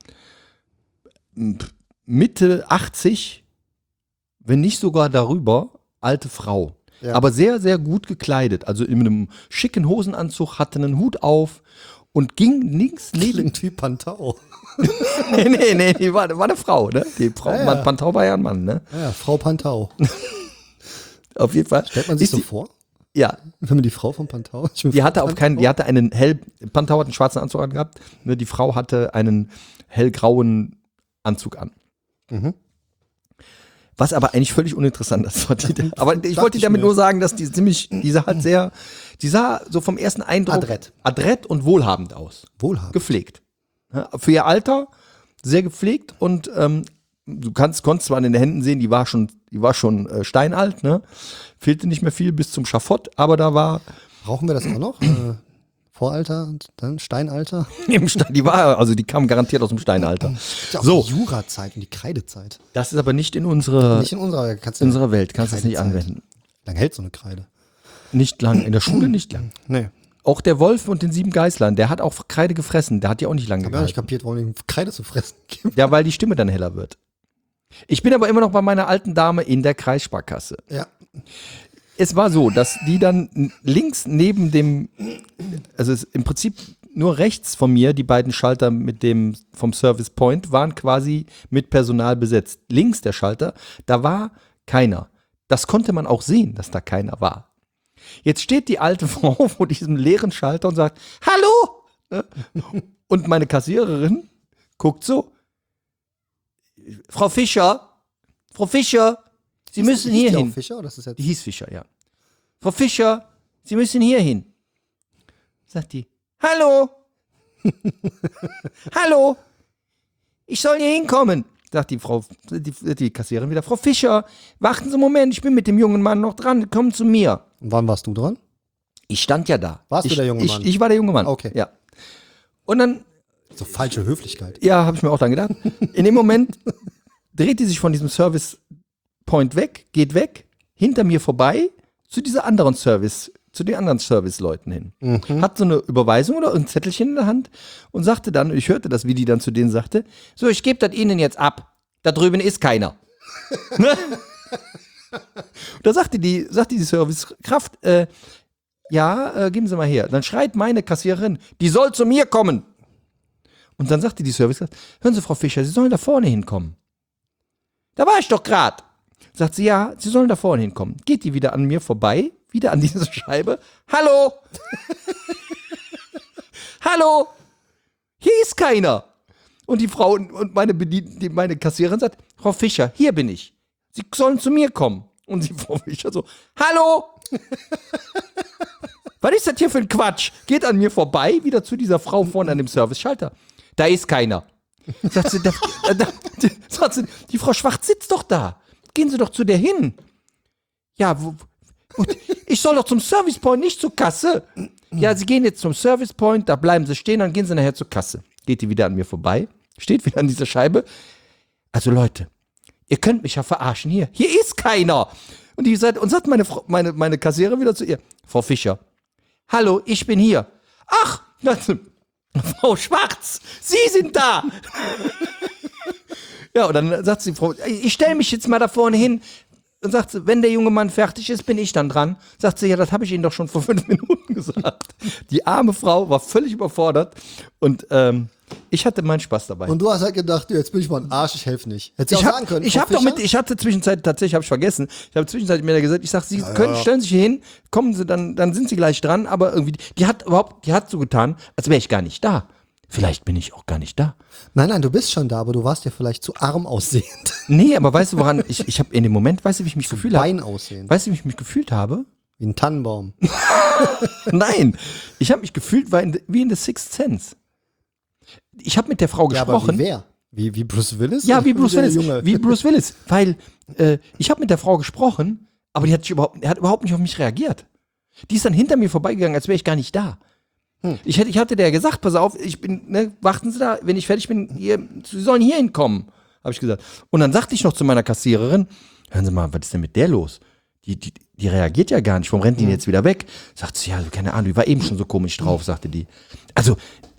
Mitte 80, wenn nicht sogar darüber, alte Frau. Ja. aber sehr, sehr gut gekleidet. Also in einem schicken Hosenanzug, hatte einen Hut auf und ging links neben. Klingt wie Pantau. nee, die war eine Frau, ne? Die Frau, Ja. Mann, Pantau war ja ein Mann, ne? Ja, Frau Pantau. Auf jeden Fall. Stellt man sich Ist so die- vor? Ja, Wenn man die Frau von Pantau. die hatte Pantau hat einen schwarzen Anzug angehabt, ne? Die Frau hatte einen hellgrauen Anzug an. Mhm. Was aber eigentlich völlig uninteressant ist. Aber ich Dachte wollte ich damit mir. nur sagen, dass die sah so vom ersten Eindruck adrett und wohlhabend aus. Wohlhabend. Gepflegt. Ja, für ihr Alter sehr gepflegt und du konntest zwar an den Händen sehen, die war schon steinalt, ne? Fehlte nicht mehr viel bis zum Schafott, aber da war Brauchen wir das auch noch? Voralter und dann Steinalter? die kam garantiert aus dem Steinalter. Ist ja auch So. die Jurazeit und die Kreidezeit. Das ist aber nicht in unserer Nicht in unserer, Welt, kannst du es nicht Kreidezeit. anwenden. Wie lange hält so eine Kreide? Nicht lang, in der Schule nicht lang. Nee. Auch der Wolf und den 7 Geißlern, der hat auch Kreide gefressen, der hat ja auch nicht lange Ich habe ja nicht gehalten. kapiert, warum die Kreide zu fressen gibt. Ja, weil die Stimme dann heller wird. Ich bin aber immer noch bei meiner alten Dame in der Kreissparkasse. Ja. Es war so, dass die dann links neben dem, also es im Prinzip nur rechts von mir, die beiden Schalter vom Service Point waren quasi mit Personal besetzt. Links der Schalter, da war keiner. Das konnte man auch sehen, dass da keiner war. Jetzt steht die alte Frau vor diesem leeren Schalter und sagt, hallo! Und meine Kassiererin guckt so, Frau Fischer, Sie müssen hier hin. Fischer, oder ist das jetzt? Die hieß Fischer, ja. Frau Fischer, Sie müssen hier hin. Sagt die, hallo. Hallo. Ich soll hier hinkommen. Sagt die Kassiererin wieder, Frau Fischer, warten Sie einen Moment, ich bin mit dem jungen Mann noch dran, kommen zu mir. Und wann warst du dran? Ich stand ja da. Warst du der junge Mann? Ich war der junge Mann. Okay. Ja. Und dann, So falsche Höflichkeit. ja, habe ich mir auch dann gedacht, in dem Moment dreht die sich von diesem Service Point weg, geht weg, hinter mir vorbei, zu den anderen Service-Leuten hin. Hat so eine Überweisung oder ein Zettelchen in der Hand und sagte dann, ich hörte das, wie die dann zu denen sagte, so, ich gebe das Ihnen jetzt ab. Da drüben ist keiner. Ne? Da sagte die Servicekraft, geben Sie mal her. Dann schreit meine Kassiererin, die soll zu mir kommen. Und dann sagte die Servicekraft, hören Sie, Frau Fischer, Sie sollen da vorne hinkommen. Da war ich doch gerade. Sagt sie, ja, Sie sollen da vorne hinkommen. Geht die wieder an mir vorbei, wieder an diese Scheibe. Hallo! Hallo! Hier ist keiner. Und die Frau und meine Kassiererin sagt, Frau Fischer, hier bin ich. Sie sollen zu mir kommen. Und die Frau Fischer so, hallo! Was ist das hier für ein Quatsch? Geht an mir vorbei, wieder zu dieser Frau vorne an dem Service-Schalter. Da ist keiner. Sagt sie, sagt sie, die Frau Schwarz sitzt doch da. Gehen Sie doch zu der hin. Ja, ich soll doch zum Service Point, nicht zur Kasse. Ja, Sie gehen jetzt zum Service Point, da bleiben Sie stehen, dann gehen Sie nachher zur Kasse. Geht die wieder an mir vorbei, steht wieder an dieser Scheibe. Also Leute, ihr könnt mich ja verarschen. Hier ist keiner. Und sagt meine Kassiererin wieder zu ihr, Frau Fischer, hallo, ich bin hier. Ach, Frau Schwarz, Sie sind da. Ja, und dann sagt sie, Frau, ich stelle mich jetzt mal da vorne hin. Und sagt sie, wenn der junge Mann fertig ist, bin ich dann dran. Sagt sie, ja, das habe ich Ihnen doch schon vor 5 Minuten gesagt. Die arme Frau war völlig überfordert und ich hatte meinen Spaß dabei. Und du hast halt gedacht, jetzt bin ich mal ein Arsch, ich helfe nicht. Hättest du auch sagen können. Frau Fischer? Ich hatte zwischenzeitlich, tatsächlich habe ich vergessen, ich habe zwischenzeitlich mir gesagt, ich sag, Sie stellen sich hier hin, kommen Sie, dann sind Sie gleich dran, aber irgendwie, die hat so getan, als wäre ich gar nicht da. Vielleicht bin ich auch gar nicht da. Nein, du bist schon da, aber du warst ja vielleicht zu arm aussehend. Nee, aber weißt du, woran, ich habe in dem Moment, weißt du, wie ich mich gefühlt habe? Bein aussehend. Weißt du, wie ich mich gefühlt habe? Wie ein Tannenbaum. Nein, ich habe mich gefühlt wie in The Sixth Sense. Ich habe mit der Frau Ja, gesprochen. aber wie wer? Wie Bruce Willis? Ja, wie Oder Bruce der Willis. Junge? Wie Bruce Willis. Weil ich habe mit der Frau gesprochen, aber er hat überhaupt nicht auf mich reagiert. Die ist dann hinter mir vorbeigegangen, als wäre ich gar nicht da. Ich hatte der gesagt, pass auf, warten Sie da, wenn ich fertig bin, Sie sollen hier hinkommen, habe ich gesagt. Und dann sagte ich noch zu meiner Kassiererin, hören Sie mal, was ist denn mit der los? Die reagiert ja gar nicht, warum rennt die denn jetzt wieder weg? Sagt sie, ja, keine Ahnung, die war eben schon so komisch drauf, sagte die. Also,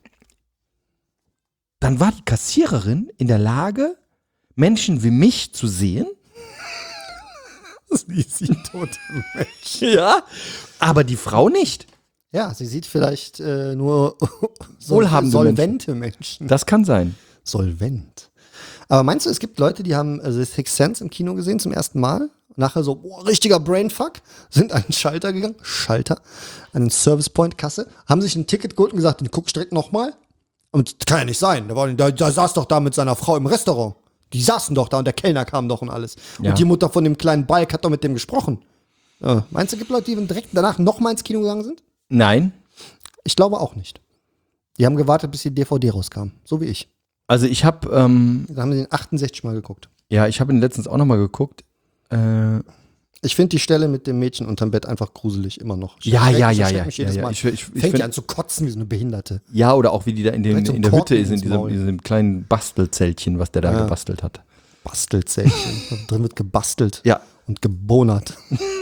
dann war die Kassiererin in der Lage, Menschen wie mich zu sehen Sie sieht tote Menschen. Ja, aber die Frau nicht. Ja, sie sieht vielleicht nur Wohlhabende solvente Menschen. Das kann sein. Solvent. Aber meinst du, es gibt Leute, die haben Sixth Sense im Kino gesehen zum ersten Mal? Nachher so, boah, richtiger Brainfuck, sind an den Schalter gegangen, an den Service Point Kasse, haben sich ein Ticket geholt und gesagt, den guckst direkt nochmal. Und das kann ja nicht sein. Der saß doch da mit seiner Frau im Restaurant. Die saßen doch da und der Kellner kam doch und alles. Ja. Und die Mutter von dem kleinen Balk hat doch mit dem gesprochen. Meinst du, es gibt Leute, die direkt danach nochmal ins Kino gegangen sind? Nein. Ich glaube auch nicht. Die haben gewartet, bis die DVD rauskam. So wie ich. Also ich habe, Da haben sie den 68 Mal geguckt. ja, ich habe ihn letztens auch nochmal geguckt. Ich finde die Stelle mit dem Mädchen unterm Bett einfach gruselig, immer noch. Ja. Erschreckt mich jedes ja. Mal. Ich Fängt find, die an zu kotzen wie so eine Behinderte. ja, oder auch wie die da in Direkt so der ein Hütte Korken ist, in ins Maul. diesem kleinen Bastelzeltchen, was der da gebastelt hat. Bastelzählchen. Da drin wird gebastelt Ja. und gebonert.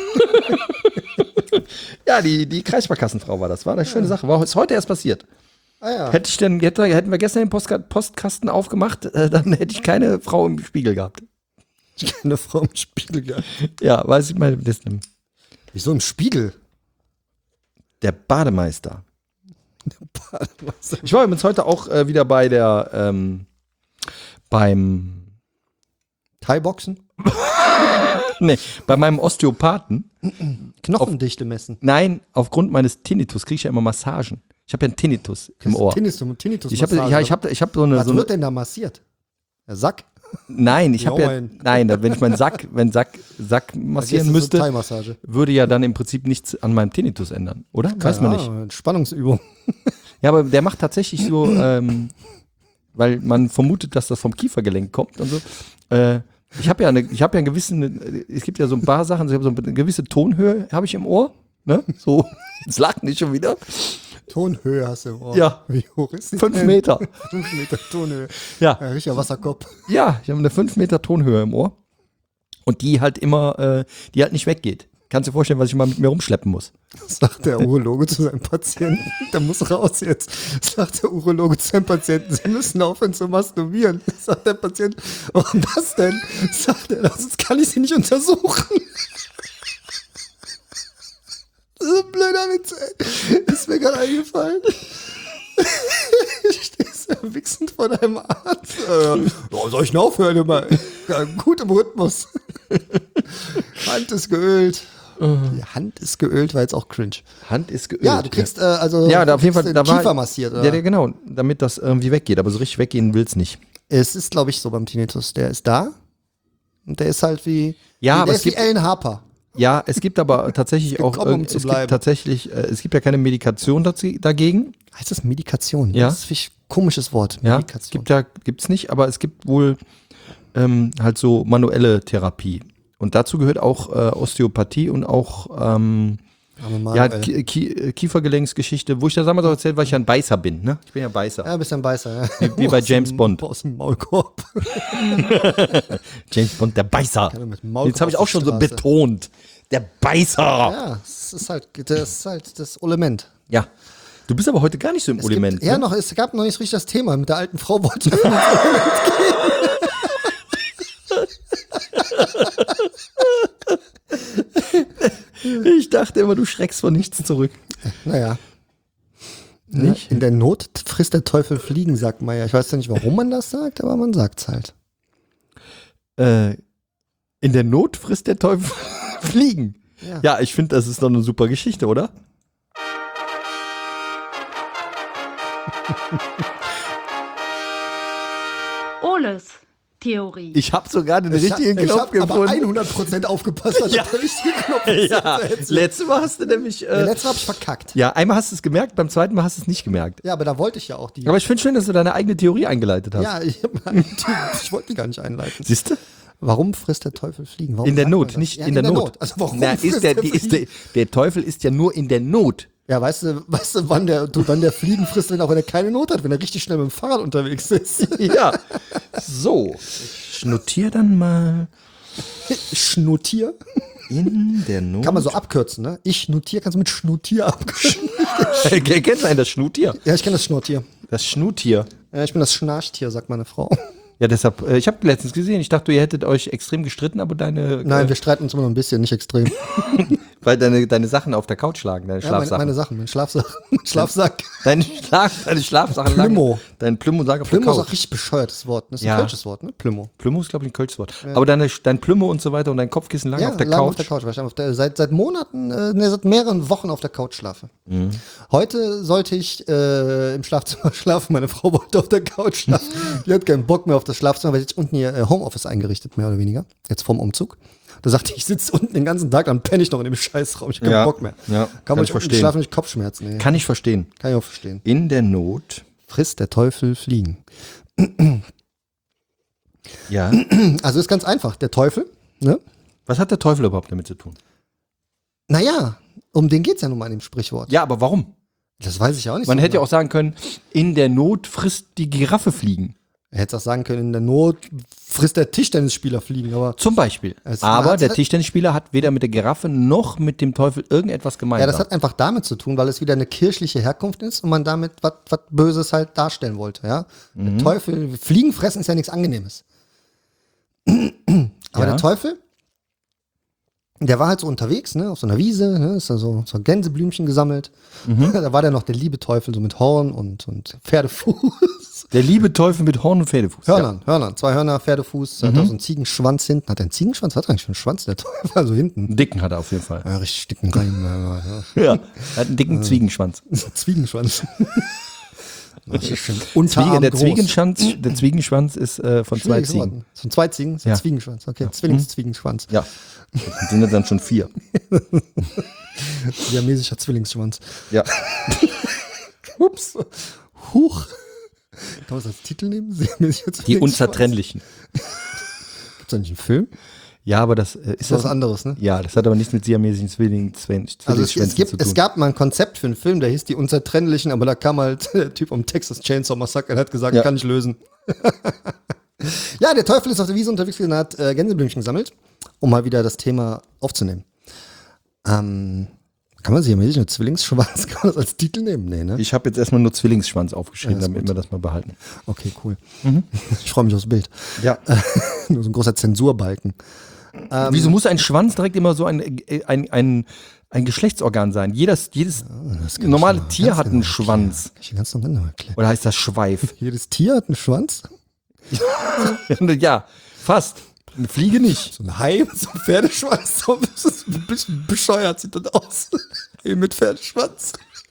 Ja, die Kreissparkassenfrau war das. War eine schöne Sache. Ist heute erst passiert. Ah ja. Hätten wir gestern den Postkasten aufgemacht, dann hätte ich keine Frau im Spiegel gehabt. Keine Frau im Spiegel gehabt. Ja, weiß ich mal. Wieso im Spiegel? Der Bademeister. Ich war übrigens heute auch wieder bei Thai-Boxen? bei meinem Osteopathen. Knochendichte messen. Nein, aufgrund meines Tinnitus kriege ich ja immer Massagen. Ich habe ja einen Tinnitus im Ohr. Tinnitus. Ich habe so eine. Was wird denn da massiert? Der Sack? Nein, ich habe ja. Nein. Nein, wenn ich meinen Sack massieren müsste, Thai-Massage. würde ja dann im Prinzip nichts an meinem Tinnitus ändern, oder? Weiß man nicht. Entspannungsübung. Ja, aber der macht tatsächlich so, weil man vermutet, dass das vom Kiefergelenk kommt und so. Ich habe ja einen gewissen, es gibt ja so ein paar Sachen, ich habe so eine gewisse Tonhöhe habe ich im Ohr, ne? So, jetzt lacht nicht schon wieder. Tonhöhe hast du im Ohr. Ja. Wie hoch ist die 5 denn? Meter. 5 Meter Tonhöhe. Ja. Richtiger Wasserkopf. Ja, ich habe eine 5 Meter Tonhöhe im Ohr und die halt immer, die halt nicht weggeht. Kannst du dir vorstellen, was ich mal mit mir rumschleppen muss? Sagt der Urologe zu seinem Patienten, der muss raus jetzt. Sagt der Urologe zu seinem Patienten, sie müssen aufhören zu masturbieren. Sagt der Patient, warum das denn? Sagt er, sonst kann ich sie nicht untersuchen. Das ist ein blöder Witz, ey. Ist mir gerade eingefallen. Stehst du wichsend vor deinem Arzt? Soll ich denn aufhören immer? Ja, gut im Rhythmus. Hand ist geölt. Die Hand ist geölt, war jetzt auch cringe. Hand ist geölt. Ja, du kriegst ja, da auf jeden Fall den da war Kiefer massiert. Oder? Ja, genau, damit das irgendwie weggeht, aber so richtig weggehen will's nicht. Es ist, glaube ich, so beim Tinnitus. Der ist da und der ist halt wie, Ja, aber der es ist wie gibt- Ellen Harper. Ja, es gibt aber tatsächlich auch gekommen, um zu bleiben. es gibt ja keine Medikation dagegen. Heißt das Medikation? Ja. Das ist ein komisches Wort. Ja, Medikation. gibt's nicht, aber es gibt wohl halt so manuelle Therapie. Und dazu gehört auch Osteopathie und auch Aber Manuel. Kiefergelenksgeschichte, wo ich da damals auch erzählt, weil ich ja ein Beißer bin, ne? Ich bin ja Beißer. Ja, bist ein Beißer. Ja. Wie bei Aus James dem- Bond. Aus dem Maulkorb. James Bond, der Beißer. Keiner mit dem Maulkorb Jetzt habe ich auf auch die schon so Straße. betont. Der Beißer. Ja, das ist halt das Element. Ja. Du bist aber heute gar nicht so im Element. Ja, ne? es gab noch nicht so richtig das Thema. Mit der alten Frau wollte ich einfach nicht ins Element Ich dachte immer, du schreckst vor nichts zurück. gehen. Naja. Nicht? In der Not frisst der Teufel Fliegen, sagt man ja. Ich weiß ja nicht, warum man das sagt, aber man sagt's halt. In der Not frisst der Teufel Fliegen. Ja. Ja, ich finde, das ist doch eine super Geschichte, oder? Oles Theorie. Ich habe sogar den richtigen ich Knopf habe aber gefunden. 100% aufgepasst, dass Ja. der richtige Knopf ist. Ja, letztes Mal hast du nämlich. Der letzte habe ich verkackt. Ja, einmal hast du es gemerkt, beim zweiten Mal hast du es nicht gemerkt. Ja, aber da wollte ich ja auch die. Aber ich finde schön, dass du deine eigene Theorie eingeleitet hast. Ja, ich wollte die gar nicht einleiten. Siehst du? Warum frisst der Teufel Fliegen? Warum In der sagt man Not, das? nicht Ja, in der Not. Also warum Na, frisst der Fliegen? der Teufel ist ja nur in der Not. Ja, weißt du, wann der Fliegen frisst, wenn er keine Not hat, wenn er richtig schnell mit dem Fahrrad unterwegs ist? Ja. So. Ich notiere dann mal Schnutier? in der Not. Kann man so abkürzen, ne? Ich notiere, kannst du mit Schnutier abkürzen? Kennst du einen, das Schnutier? Ja, ich kenne das Schnurtier. Das Schnutier. Ja, ich bin das Schnarchtier, sagt meine Frau. Ja, deshalb, ich habe letztens gesehen, ich dachte, ihr hättet euch extrem gestritten, aber Nein, wir streiten uns immer noch ein bisschen, nicht extrem. weil deine Sachen auf der Couch lagen, deine Ja, meine Schlafsachen. Sachen, mein Schlafsack. Deine Schlafsachen Plümo. lagen. Dein Plümo lag auf Plümo der ist Couch. auch richtig bescheuertes Wort. Das ist Ja. ein kölsches Wort, ne? Plümo. Plümo ist, glaube ich, ein Kölschwort. Aber dein Plümo und so weiter und dein Kopfkissen lagen Ja, auf der lagen Couch. auf der Couch, weil ich einfach seit Monaten, seit mehreren Wochen auf der Couch schlafe. Mhm. Heute sollte ich im Schlafzimmer schlafen. Meine Frau wollte auf der Couch schlafen. Die hat keinen Bock mehr auf das Schlafzimmer, weil jetzt unten hier Homeoffice eingerichtet, mehr oder weniger. Jetzt vorm Umzug. Da sagte ich sitze unten den ganzen Tag, dann penne ich noch in dem Scheißraum. Ich habe keinen Ja, Bock mehr. ja, kann man ich verstehen. Schlafen nicht Kopfschmerzen. Nee. Kann ich verstehen. Kann ich auch verstehen. In der Not, Frisst der Teufel Fliegen. ja. Also ist ganz einfach. Der Teufel, ne? Was hat der Teufel überhaupt damit zu tun? Naja, um den geht's ja nun mal in dem Sprichwort. Ja, aber warum? Das weiß ich ja auch nicht. Man so hätte ja genau. auch sagen können, in der Not frisst die Giraffe Fliegen. Er hätte auch sagen können, in der Not frisst der Tischtennisspieler Fliegen, aber Zum Beispiel. Es Aber hat- der Tischtennisspieler hat weder mit der Giraffe noch mit dem Teufel irgendetwas ja, gemeinsam. das hat einfach damit zu tun, weil es wieder eine kirchliche Herkunft ist und man damit was Böses halt darstellen wollte, ja. Der Teufel, Fliegen fressen ist ja nichts Angenehmes. Aber Ja. der Teufel, der war halt so unterwegs, ne, auf so einer Wiese, ne, ist da so Gänseblümchen gesammelt. Da war der noch der liebe Teufel, so mit Horn und Pferdefuß. Der liebe Teufel mit Horn und Pferdefuß. Hörnern, 2 Hörner, Pferdefuß, hat auch so einen Ziegenschwanz hinten. Hat er einen Ziegenschwanz? Was hat er eigentlich für einen Schwanz, der Teufel? Also hinten. Einen dicken hat er auf jeden Fall. Ja, richtig dicken Reim. Ja. Ja. Er hat einen dicken Zwiegenschwanz. Zwiegenschwanz. Der Unterarm groß. Zwiegenschwanz ist von 2 Schwieriges Ziegen. Wort. Von 2 Ziegen? Das ist ein Ja. Zwiegenschwanz. Okay, Zwillingszwiegenschwanz. Ja. Das sind dann schon 4. Siamesischer Zwillingsschwanz. Ja. Ups. Huch. Kann man das als Titel nehmen? Siamesischer Die Zwillingsschwanz. Unzertrennlichen. Gibt's da nicht einen Film? Ja, aber das Ist ist was das. anderes, ne? Ja, das hat aber nichts mit siamesischen Also es Zwillingsschwänzen zu tun. es gab mal ein Konzept für einen Film, der hieß Die Unzertrennlichen, aber da kam halt der Typ um Texas Chainsaw Massacre und hat gesagt, Ja. kann ich lösen. Ja, der Teufel ist auf der Wiese unterwegs gewesen und hat Gänseblümchen gesammelt, um mal wieder das Thema aufzunehmen. Kann man siamesischen Zwillingsschwanz, kann man das als Titel nehmen? Nee, ne? Ich habe jetzt erstmal nur Zwillingsschwanz aufgeschrieben, Ja, ist damit gut. wir das mal behalten. Okay, cool. Ich freue mich aufs Bild. Ja. Nur so ein großer Zensurbalken. Wieso muss ein Schwanz direkt immer so ein Geschlechtsorgan sein? Jedes normale Tier hat einen Schwanz. Kann ich dir ganz noch genau erklären. Oder heißt das Schweif? Jedes Tier hat einen Schwanz? Ja, fast. Eine Fliege nicht. So ein Hai mit so einem Pferdeschwanz. So ein bisschen bescheuert sieht das aus. Hai mit Pferdeschwanz.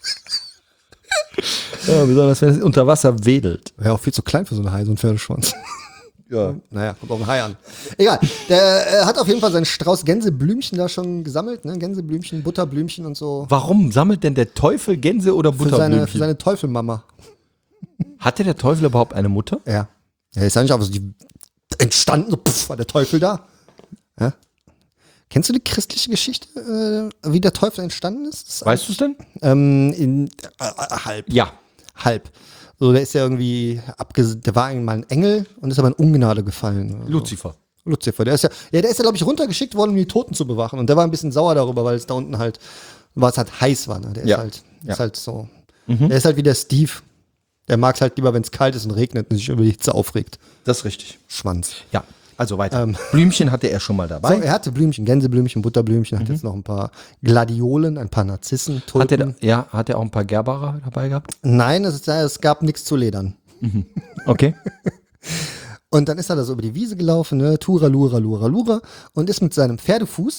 Ja, besonders wenn es unter Wasser wedelt. Wäre auch viel zu klein für so ein Hai, so ein Pferdeschwanz. Ja. Naja, kommt auf den Hai an. Egal, der hat auf jeden Fall seinen Strauß Gänseblümchen da schon gesammelt, ne? Gänseblümchen, Butterblümchen und so. Warum sammelt denn der Teufel Gänse oder Für Butterblümchen? seine Teufelmama. Hatte der Teufel überhaupt eine Mutter? Ja. Ja, ist ja nicht einfach so die entstanden, so pff, war der Teufel da. Ja? Kennst du die christliche Geschichte, wie der Teufel entstanden ist? Das ist Weißt du es denn? halb. Ja. Halb. So, der ist ja irgendwie der war einmal ein Engel und ist aber in Ungnade gefallen. Luzifer. Luzifer, der ist ja, glaube ich, runtergeschickt worden, um die Toten zu bewachen. Und der war ein bisschen sauer darüber, weil es da unten halt, weil es halt heiß war. Ne? Der Ja. ist halt so. Der ist halt wie der Steve. Der mag es halt lieber, wenn es kalt ist und regnet und sich über die Hitze aufregt. Das ist richtig. Schwanz. Ja, also weiter. Blümchen hatte er schon mal So, dabei. er hatte Blümchen, Gänseblümchen, Butterblümchen, hat jetzt noch ein paar Gladiolen, ein paar Narzissen, Tulpen. Hat er auch ein paar Gerberer dabei gehabt? Nein, es gab nichts zu ledern. Okay. Und dann ist er da so über die Wiese gelaufen, ne? Turalura, lura, lura, und ist mit seinem Pferdefuß,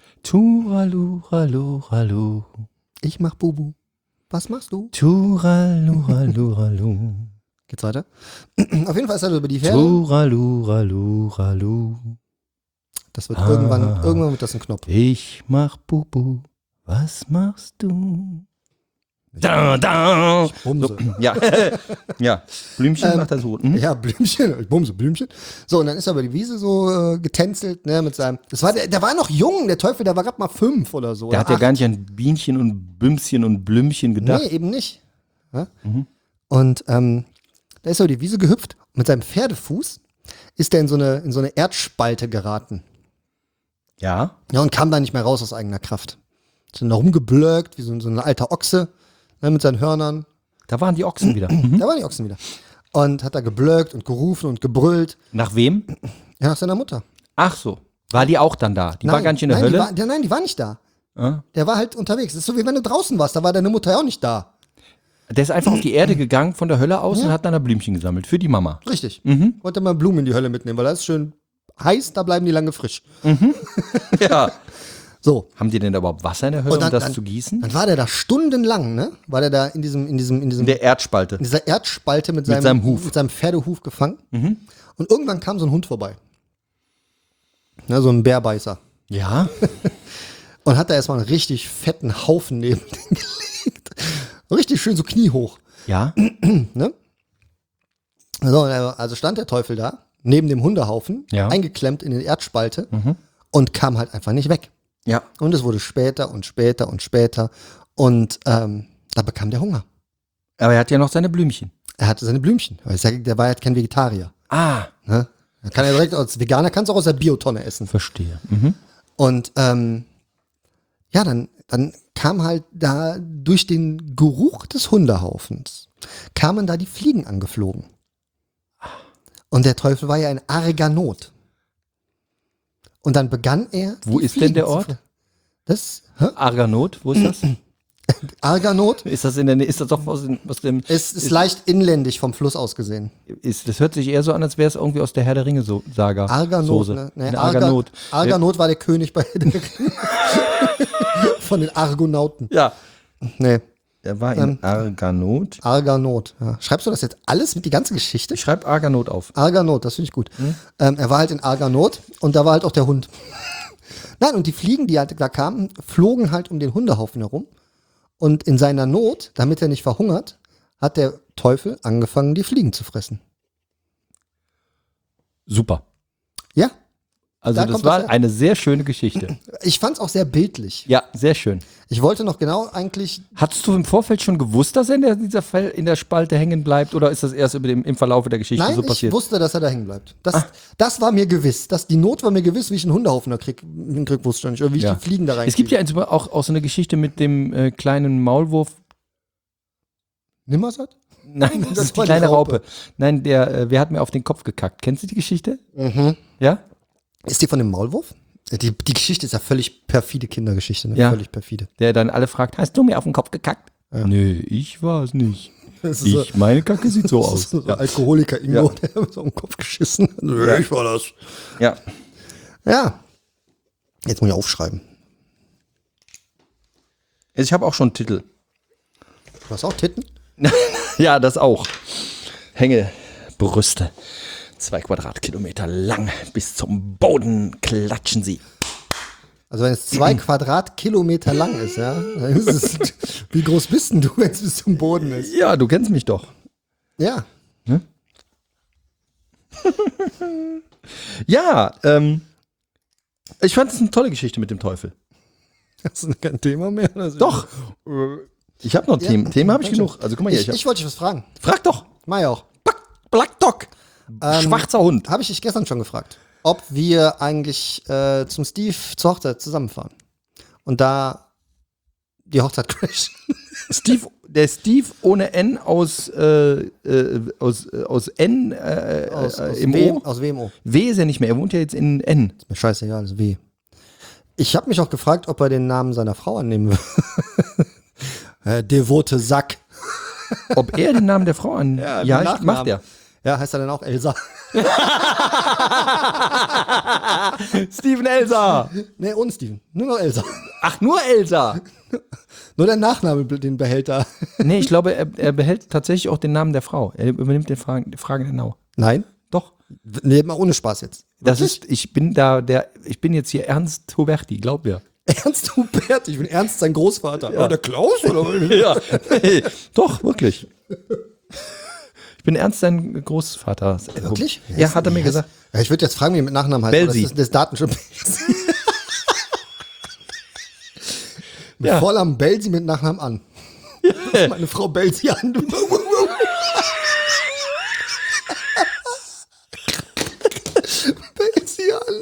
Turaluralu. ich mach Bubu. Was machst du? Turaluralu. Geht's weiter? Auf jeden Fall ist er über die Pferde. Turaluralu. Das wird irgendwann wird das ein Knopf. Ich mach Bubu. Was machst du? Da. Bumse. So, ja. Ja. Blümchen macht er so. Ja, Blümchen, ich bumse Blümchen. So, und dann ist er über die Wiese so getänzelt, ne, mit seinem, der war noch jung, der Teufel, der war gerade mal 5 oder so. Der oder hat ja 8. gar nicht an Bienchen und Bümschen und Blümchen gedacht. Nee, eben nicht. Ja? Und da ist er über die Wiese gehüpft. Mit seinem Pferdefuß ist er in so eine Erdspalte geraten. Ja. Ja, und kam da nicht mehr raus aus eigener Kraft. Ist dann da rumgeblöckt, wie so ein alter Ochse, ne, mit seinen Hörnern. Da waren die Ochsen wieder. Da waren die Ochsen wieder. Und hat da geblöckt und gerufen und gebrüllt. Nach wem? Ja, nach seiner Mutter. Ach so. War die auch dann da? Die war gar nicht in der Hölle? Nein, die war nicht da. Ah. Der war halt unterwegs. Das ist so, wie wenn du draußen warst, da war deine Mutter ja auch nicht da. Der ist einfach auf die Erde gegangen von der Hölle aus und hat dann da Blümchen gesammelt für die Mama. Richtig. Wollte mal Blumen in die Hölle mitnehmen, weil das ist schön heiß, da bleiben die lange frisch. Ja. So. Haben die denn da überhaupt Wasser in der Hölle, Und dann- um das dann- zu gießen? Dann war der da stundenlang, ne? War der da in In der Erdspalte. dieser Erdspalte mit seinem Huf. Mit seinem Pferdehuf gefangen. Und irgendwann kam so ein Hund vorbei. Ne, so ein Bärbeißer. Ja. Und hat da erstmal einen richtig fetten Haufen neben den gelegt. Richtig schön so kniehoch. Ja. Ne? So, also stand der Teufel da, neben dem Hundehaufen, Ja. eingeklemmt in die Erdspalte und kam halt einfach nicht weg. Ja. Und es wurde später und später und später. Und da bekam der Hunger. Aber er hat ja noch seine Blümchen. Er hatte seine Blümchen. Weil der war ja kein Vegetarier. Ah. Ne? Er kann ja direkt als Veganer, kannst du auch aus der Biotonne essen. Verstehe. Und ja, dann kam halt da durch den Geruch des Hundehaufens, kamen da die Fliegen angeflogen. Und der Teufel war ja in arger Not. Und dann begann er. Wo die ist denn Fliegen der zu Ort? Das, Arganot, wo ist das? arger Not Ist das in der Nähe? Ist das doch aus dem. ist leicht inländig vom Fluss aus gesehen. Das hört sich eher so an, als wäre es irgendwie aus der Herr der Ringe-Saga. Arger Not, Soße. ne? Nee, Eine Arger Arganot. Not war der König bei der von den Argonauten. Ja. Nee, Er war in Arganot. arger Not. Ja. Schreibst du das jetzt alles mit die ganze Geschichte? Ich schreibe Arganot auf. Arganot, das finde ich gut. Er war halt in Arganot und da war halt auch der Hund. Nein, und die Fliegen, die halt da kamen, flogen halt um den Hundehaufen herum. Und in seiner Not, damit er nicht verhungert, hat der Teufel angefangen, die Fliegen zu fressen. Super. Ja, Also Da das kommt das war her. eine sehr schöne Geschichte. ich fand's auch sehr bildlich. Ja, sehr schön. Ich wollte noch genau eigentlich, Hattest du im Vorfeld schon gewusst, dass er in dieser Fall in der Spalte hängen bleibt, oder ist das erst im Verlauf der Geschichte nein, so ich passiert? wusste, dass er da hängen bleibt. Das war mir gewiss. Die Not war mir gewiss, wie ich einen Hundehaufen da krieg, wusste ich nicht. Oder wie ich Ja. die Fliegen da rein Es gibt ja auch so eine Geschichte mit dem kleinen Maulwurf. Nimmersatt? Nein, das Das ist die war die kleine Raupe. Raupe. Nein, wer hat mir auf den Kopf gekackt? Kennst du die Geschichte? Ja? Ist die von dem Maulwurf? Die Geschichte ist ja völlig perfide Kindergeschichte, ne? Ja. Völlig perfide. Der dann alle fragt, hast du mir auf den Kopf gekackt? Nee, ich war es nicht. Das ist so- Meine Kacke sieht so Das aus. ist so Alkoholiker Ingo, der hat so am Kopf geschissen. Nö, ich war das. Ja. Ja. Jetzt muss ich aufschreiben. Ich habe auch schon einen Titel. Du hast auch Titten? Ja, das auch. Hängebrüste. 2 Quadratkilometer lang. Bis zum Boden klatschen sie. Also wenn es 2 Quadratkilometer lang ist, ja, dann ist es, wie groß bist denn du, wenn es bis zum Boden ist? Ja, du kennst mich doch. Ja. Ja, ich fand es eine tolle Geschichte mit dem Teufel. Das ist kein Thema mehr. Oder so. Doch. Ich habe noch Themen. Themen habe ich Danke. genug. Also guck mal hier. Ich wollte dich was fragen. Frag doch. Mach ja auch. Black Dog. Schwarzer Hund. Habe ich dich gestern schon gefragt, ob wir eigentlich zum Steve zur Hochzeit zusammenfahren. Und da die Hochzeit crasht. Der Steve ohne N aus N im O. Aus WMO. W ist er nicht mehr. Er wohnt ja jetzt in N. Ist mir scheißegal, ist W. Ich habe mich auch gefragt, ob er den Namen seiner Frau annehmen will. Devote Sack. Ob er den Namen der Frau an. Ja, Nachnamen. macht er. Ja, heißt er dann auch Elsa? Steven Elsa. Nee, und Steven. Nur noch Elsa. Ach, nur Elsa. Nur der Nachname, den behält er. Nee, ich glaube, er behält tatsächlich auch den Namen der Frau. Er übernimmt den Fragen genau. Nein? Doch. Nee, mal ohne Spaß jetzt. Das ist, ich bin jetzt hier Ernst Huberti, glaub mir. Ernst Hubert, ich bin Ernst sein Großvater. Ja, der Klaus oder? Ja. Nee, doch, wirklich. Ich bin Ernst sein Großvater. Wirklich? Ja, hat er mir gesagt. Ja, ich würde jetzt fragen, wie er mit Nachnamen heißt. Belsi. Das ist Datenschutz. Mit Ja. Vornamen Belsi mit Nachnamen an. Meine Frau Belsi an. Belsi an.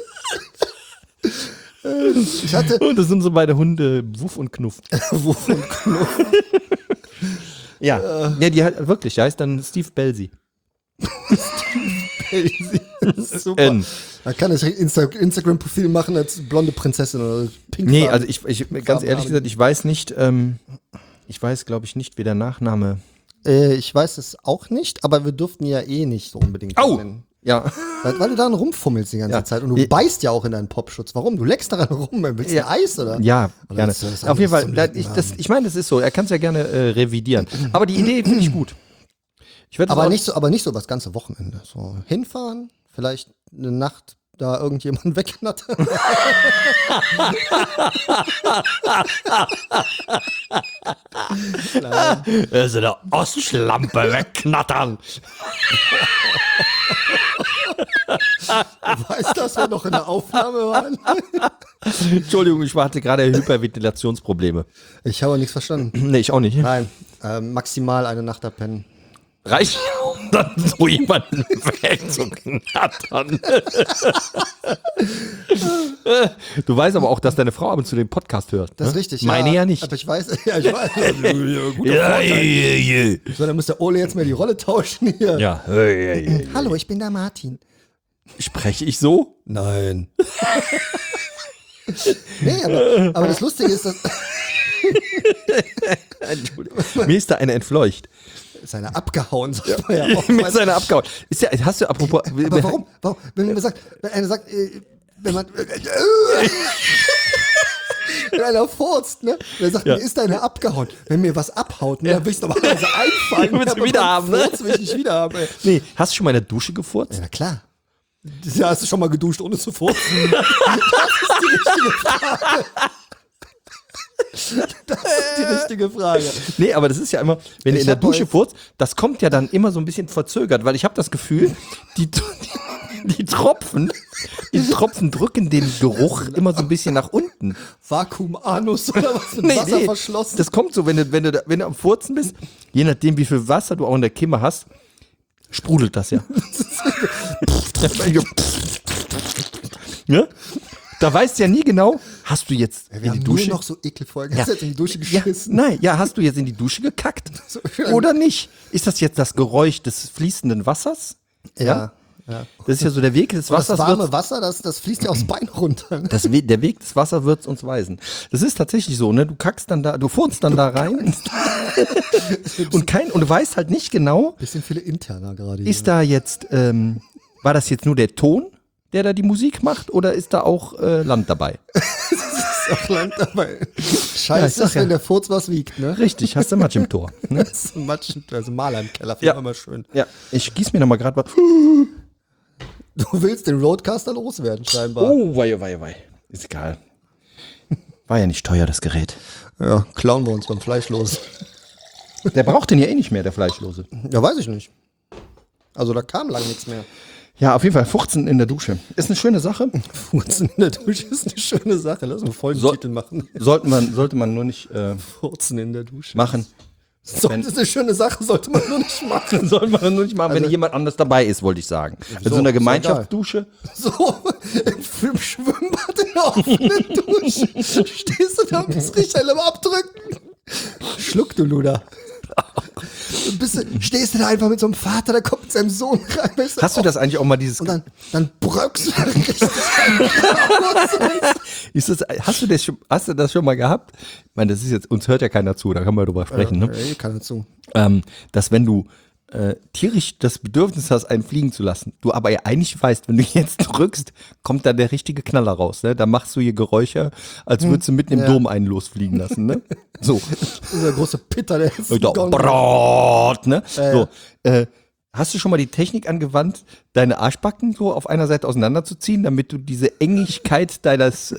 Ich hatte Und das sind so beide Hunde, Wuff und Knuff. Wuff und Knuff. Ja, die hat wirklich, der heißt dann Steve Belsi. Crazy. Super. N. Man kann das Instagram-Profil machen als blonde Prinzessin oder pink. Nee, also ich ganz ehrlich gesagt, ich weiß nicht, glaube ich nicht, wie der Nachname. Ich weiß es auch nicht, aber wir durften ja eh nicht so unbedingt Au! nennen. Ja. Weil du daran rumfummelst die ganze Ja. Zeit und du beißt ja auch in deinen Popschutz. Warum? Du leckst daran rum. Willst du ein Eis, oder? Ja, Oder gerne. willst du das Auf jeden anderes Fall, zum Lecken haben? ich meine, das ist so, er kann es ja gerne revidieren. Aber die Idee finde ich gut. Ich werd das Aber auch- nicht so das ganze Wochenende. So hinfahren, vielleicht eine Nacht da irgendjemanden wegknattern. Das ist eine Ostschlampe wegknattern. Weißt du, dass wir noch in der Aufnahme waren? Entschuldigung, ich hatte gerade Hyperventilationsprobleme. Ich habe nichts verstanden. Nee, ich auch nicht. Nein, maximal eine Nacht da pennen. Reicht um dann so jemanden wegzuknattern. Du weißt aber auch, dass deine Frau ab und zu den Podcast hört. Das ist ne? richtig. Meine ja nicht. Aber ich weiß. Ja, ich weiß. Ja. So, dann muss der Ole jetzt mal die Rolle tauschen hier. Ja. Hallo, ich bin der Martin. Spreche ich so? Nein. Nee, aber das Lustige ist, dass Entschuldigung. Mir ist da einer entfleucht. seine abgehauen, sagt man ja auch. Mit seiner abgehauen. Ist ja, hast du apropos. Aber warum? Wenn einer sagt, wenn einer furzt, ne? Der sagt, mir ist deine abgehauen. Wenn mir was abhaut, ne, dann will ich es normalerweise einfallen. Willst du aber wieder beim haben, ne? Furz will ich nicht wieder haben, ey. Nee, hast du schon mal in der Dusche gefurzt? Ja, klar. Ja, hast du schon mal geduscht, ohne zu furzen? Das ist die richtige Frage. Das ist die richtige Frage. Nee, aber das ist ja immer, wenn du Ich in der hab Dusche heute- furzt, das kommt ja dann immer so ein bisschen verzögert, weil ich habe das Gefühl, die Tropfen drücken den Geruch immer so ein bisschen nach unten. Vakuum-Anus oder was mit Wasser verschlossen. Das kommt so, wenn du am Furzen bist, je nachdem, wie viel Wasser du auch in der Kimme hast, sprudelt das ja. Ja? Da weißt du ja nie genau, hast du jetzt Wir in haben die Dusche nur noch so Ekelfolgen. Hast du jetzt in die Dusche ja, geschissen? nein, ja, hast du jetzt in die Dusche gekackt? Oder nicht? Ist das jetzt das Geräusch des fließenden Wassers? Ja. Das ist ja so der Weg des Das Wassers. warme Wasser, das fließt ja aufs Bein runter. Ne? Der Weg des Wassers wird es uns weisen. Das ist tatsächlich so, ne? Du kackst dann da, du furzt dann da rein und du weißt halt nicht genau, Bisschen viele Interner gerade hier. ist da jetzt, war das jetzt nur der Ton, der da die Musik macht, oder ist da auch Land dabei? ist auch Land dabei. Ja, ich Scheiße, sag ja. wenn der Furz was wiegt, ne? Richtig, hast du Matsch im Tor. Ne? Das ist ein Matsch, also Maler im Keller, finde Ja. ich immer schön. Ja, ich gieß mir noch mal gerade was. Du willst den Roadcaster loswerden, scheinbar. Oh, wei. Ist egal. War ja nicht teuer, das Gerät. Ja, klauen wir uns beim Fleischlos. Der braucht den ja eh nicht mehr, der Fleischlose. Ja, weiß ich nicht. Also da kam lang nichts mehr. Ja, auf jeden Fall, Furzen in der Dusche. Ist eine schöne Sache. Furzen in der Dusche ist eine schöne Sache. Lass uns Folgentitel machen. Sollte man nur nicht Furzen in der Dusche. machen. Das ist eine schöne Sache, sollte man nur nicht machen. Sollte man nur nicht machen, wenn jemand anders dabei ist, wollte ich sagen. In so einer ist Gemeinschaftsdusche. So, im Schwimmbad in der offenen Dusche. Stehst du da und bist richtig am Abdrücken. Schluck, du Luder. Stehst du da einfach mit so einem Vater, der kommt mit seinem Sohn rein. Weißt Hast du das eigentlich auch mal dieses... Und dann bröckst du da richtig. Hast du das schon mal gehabt? Ich meine, das ist jetzt, uns hört ja keiner zu, da kann man drüber sprechen, ne? Ey, kann dazu. Dass wenn du tierisch das Bedürfnis hast, einen fliegen zu lassen, du aber ja eigentlich weißt, wenn du jetzt drückst, kommt da der richtige Knaller raus, ne? Da machst du hier Geräusche, als würdest du mitten im Dom einen losfliegen lassen, ne? So. Dieser große Pitter, der ist Brot, ne? So. Hast du schon mal die Technik angewandt, deine Arschbacken so auf einer Seite auseinanderzuziehen, damit du diese Engigkeit deines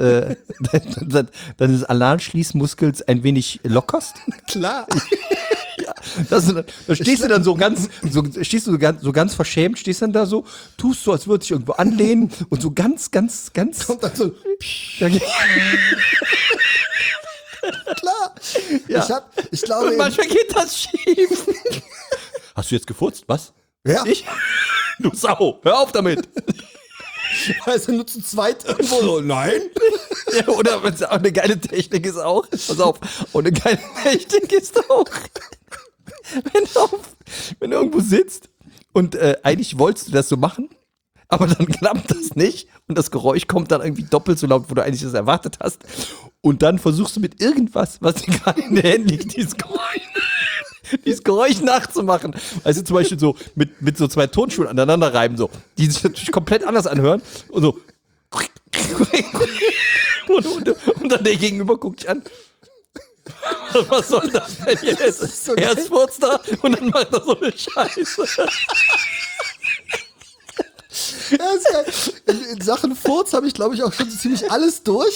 Analschließmuskels ein wenig lockerst? Klar. Da stehst du dann so ganz verschämt, stehst dann da so, tust so, als würde ich irgendwo anlehnen und so ganz. Kommt dann so, klar. Ja. Ich glaube, Und manchmal geht das schief. Hast du jetzt gefurzt? Was? ja, Ich? Du Sau, hör auf damit. also nur zu zweit irgendwo so, nein. Ja, oder wenn es auch eine geile Technik ist auch. Pass auf, und eine geile Technik ist auch, wenn du irgendwo sitzt und eigentlich wolltest du das so machen, aber dann klappt das nicht und das Geräusch kommt dann irgendwie doppelt so laut, wo du eigentlich das erwartet hast. Und dann versuchst du mit irgendwas, was dir gerade in der Hand liegt, dieses Geräusch nachzumachen. Also zum Beispiel so mit so 2 Tonschuhen aneinander reiben, so, die sich natürlich komplett anders anhören und so. Und dann der Gegenüber guckt dich an. Was soll das denn jetzt? ist so Er ist Furz da und dann macht er so eine Scheiße. Ja, ist geil. In Sachen Furz habe ich, glaube ich, auch schon so ziemlich alles durch,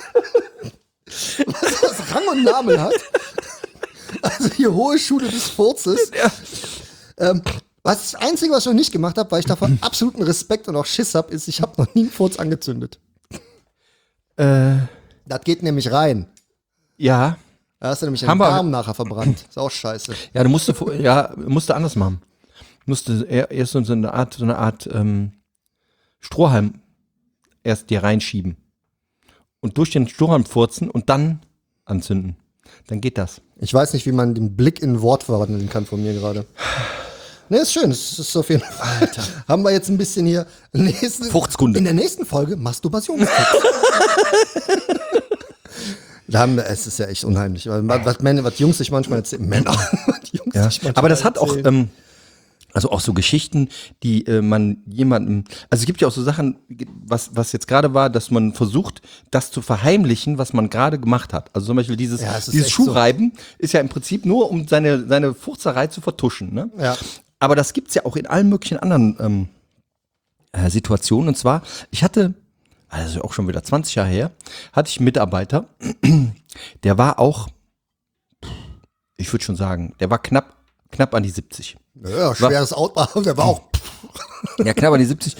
was Rang und Namen hat. Also die hohe Schule des Furzes. Das Einzige, was ich noch nicht gemacht habe, weil ich davon absoluten Respekt und auch Schiss habe, ist, ich habe noch nie einen Furz angezündet. Das geht nämlich rein. Ja. Da hast du nämlich Haben den wir- Darm nachher verbrannt. Ist auch scheiße. Ja, musste anders machen. Musste erst so eine Art Strohhalm erst dir reinschieben. Und durch den Strohhalm furzen und dann anzünden. Dann geht das. Ich weiß nicht, wie man den Blick in ein Wort verwandeln kann von mir gerade. Ne, ist schön. Es ist auf jeden Fall. Alter. Haben wir jetzt ein bisschen hier. Furzkunde. In der nächsten Folge Masturbation. Es ist ja echt unheimlich. Was Jungs sich manchmal erzählen. Männer. Was Jungs Ja. sich manchmal Aber das hat auch, erzählen. also auch so Geschichten, die man jemandem, also es gibt ja auch so Sachen, was jetzt gerade war, dass man versucht, das zu verheimlichen, was man gerade gemacht hat. Also zum Beispiel dieses Ja, es ist dieses echt so. Schuhreiben ist ja im Prinzip nur, um seine Furzerei zu vertuschen. Ne? Ja. Aber das gibt's ja auch in allen möglichen anderen Situationen. Und zwar, ich hatte, also auch schon wieder 20 Jahre her, hatte ich einen Mitarbeiter, der war auch, ich würde schon sagen, der war knapp an die 70. Ja, schweres Auto. Der war auch. Ja, knapp an die 70.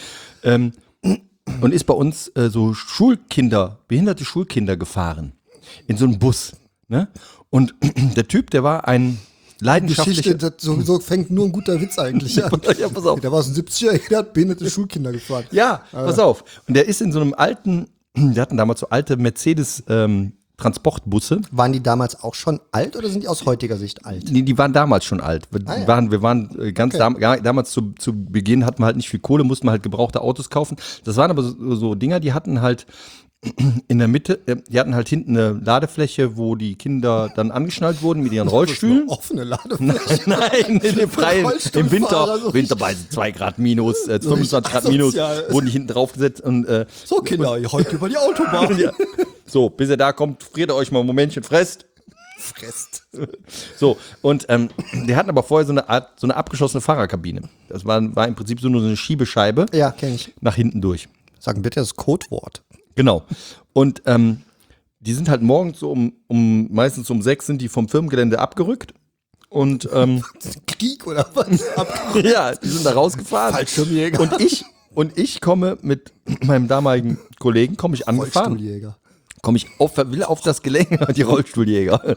Und ist bei uns so behinderte Schulkinder gefahren. In so einem Bus. Ne? Und der Typ, der war ein leidenschaftlicher. Geschichte, so fängt nur ein guter Witz eigentlich an. Ja, pass auf. Der war so ein 70-Jähriger, der hat behinderte Schulkinder gefahren. Ja, pass auf. Und der ist in so einem alten, die hatten damals so alte Mercedes Transportbusse. Waren die damals auch schon alt oder sind die aus heutiger Sicht alt? Nee, die waren damals schon alt. Wir ja. waren ganz damals zu Beginn hatten wir halt nicht viel Kohle, mussten wir halt gebrauchte Autos kaufen. Das waren aber so Dinger, die hatten halt in der Mitte, die hatten halt hinten eine Ladefläche, wo die Kinder dann angeschnallt wurden mit ihren Rollstühlen. Offene Ladefläche. Nein, in dem freien, im Rollstuhlfahrer, so Winter bei 2 Grad minus, 25 Grad richtig minus, asozial. wurden die hinten draufgesetzt und So, Kinder, ihr heute über die Autobahn. ja. So, bis ihr da kommt, friert ihr euch mal ein Momentchen fresst. Fresst. So, und die hatten aber vorher so eine abgeschlossene Fahrerkabine. Das war im Prinzip so nur so eine Schiebescheibe Ja, kenn ich. nach hinten durch. Sagen bitte das Codewort. Genau. Und die sind halt morgens so meistens um 6 sind die vom Firmengelände abgerückt. Und Krieg oder was? ja, die sind da rausgefahren. Fallschirmjäger. Und ich komme mit meinem damaligen Kollegen, angefahren. Rollstuhljäger. Will auf das Gelände, die Rollstuhljäger.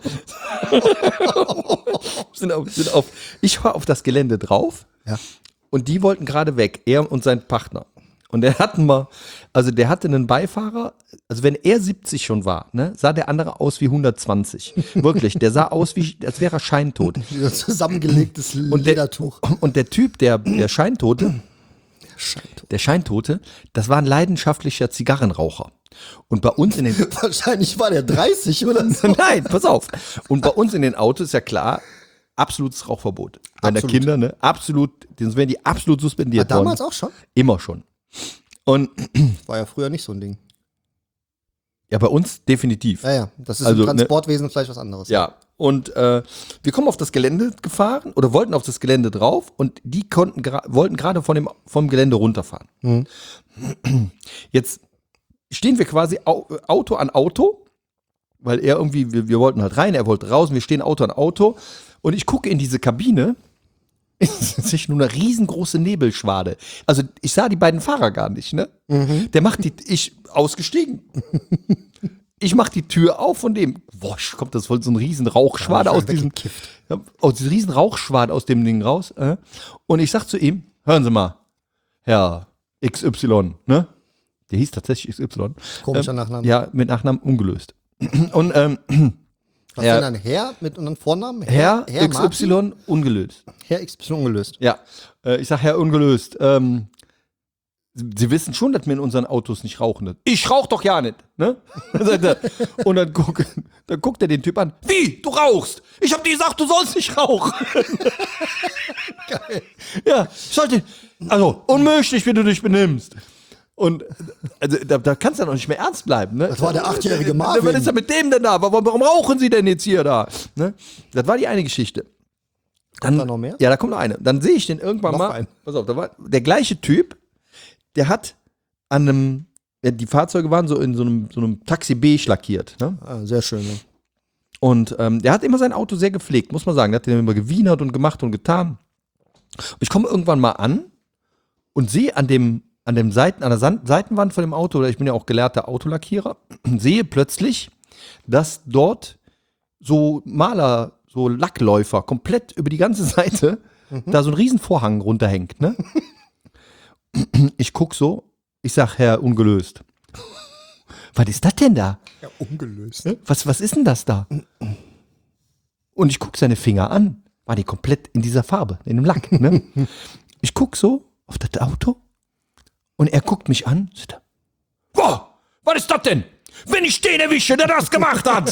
Ich war auf das Gelände drauf. Ja. Und die wollten gerade weg, er und sein Partner. Und der hatte einen Beifahrer, also wenn er 70 schon war, ne, sah der andere aus wie 120. Wirklich, der sah aus als wäre er scheintot. Ein zusammengelegtes Ledertuch. Und der Typ, der Scheintote, das war ein leidenschaftlicher Zigarrenraucher. Und bei uns in den Wahrscheinlich war der 30 oder so. Nein, pass auf. Und bei uns in den Autos ist ja klar, absolutes Rauchverbot. Bei der Absolut. Kinder, ne? Absolut, sonst werden die absolut suspendiert worden. Damals auch schon? Immer schon. Und War ja früher nicht so ein Ding. ja, bei uns definitiv. Ja. Das ist Also, im Transportwesen vielleicht was anderes. Ja. Und wir kommen auf das Gelände gefahren oder wollten auf das Gelände drauf und die wollten gerade vom Gelände runterfahren. Mhm. Jetzt stehen wir quasi Auto an Auto, weil er irgendwie, wir wollten halt rein, er wollte raus, und wir stehen Auto an Auto und ich gucke in diese Kabine, es ist sich nur eine riesengroße Nebelschwade. Also ich sah die beiden Fahrer gar nicht, ne? Der macht ausgestiegen. Ich mach die Tür auf von dem, wosch, kommt das voll so ein riesen Rauchschwade aus diesem riesen Rauchschwade aus dem Ding raus. Und ich sag zu ihm, hören Sie mal, Herr XY, ne? Der hieß tatsächlich XY. Komischer Nachname. Ja, mit Nachnamen ungelöst. Und Was ja. denn ein Herr mit einem Vornamen? Herr Martin? XY ungelöst. Herr XY ungelöst. Ja, ich sag Herr ungelöst. Sie wissen schon, dass wir in unseren Autos nicht rauchen. Ich rauch doch ja nicht. Ne? Und dann guckt er den Typ an. Wie? Du rauchst? Ich hab dir gesagt, du sollst nicht rauchen. Geil. Ja, also unmöglich, wie du dich benimmst. Und also, da kannst du ja noch nicht mehr ernst bleiben. Ne? Das war der 8-jährige Marvin. Was ist denn mit dem denn da? Warum rauchen Sie denn jetzt hier da? Ne? Das war die eine Geschichte. Kommt da noch mehr? Ja, da kommt noch eine. Dann sehe ich den irgendwann Noch mal. einen. Pass auf, da war der gleiche Typ, der hat an einem, die Fahrzeuge waren so in so einem Taxi beige lackiert. Ne? Ah, sehr schön. Ne? Und der hat immer sein Auto sehr gepflegt, muss man sagen. Der hat den immer gewienert und gemacht und getan. Und ich komme irgendwann mal an und sehe an der Seitenwand von dem Auto, oder ich bin ja auch gelehrter Autolackierer, sehe plötzlich, dass dort so Lackläufer komplett über die ganze Seite da so ein Riesen Vorhang runterhängt. Ne? Ich guck so, ich sag, Herr Ungelöst. Was ist das denn da? Ja, ungelöst. Was ist denn das da? Und ich guck seine Finger an. War die komplett in dieser Farbe, in dem Lack. Ne? Ich guck so auf das Auto und er guckt mich an. Boah, was ist das denn? Wenn ich den erwische, der das gemacht hat.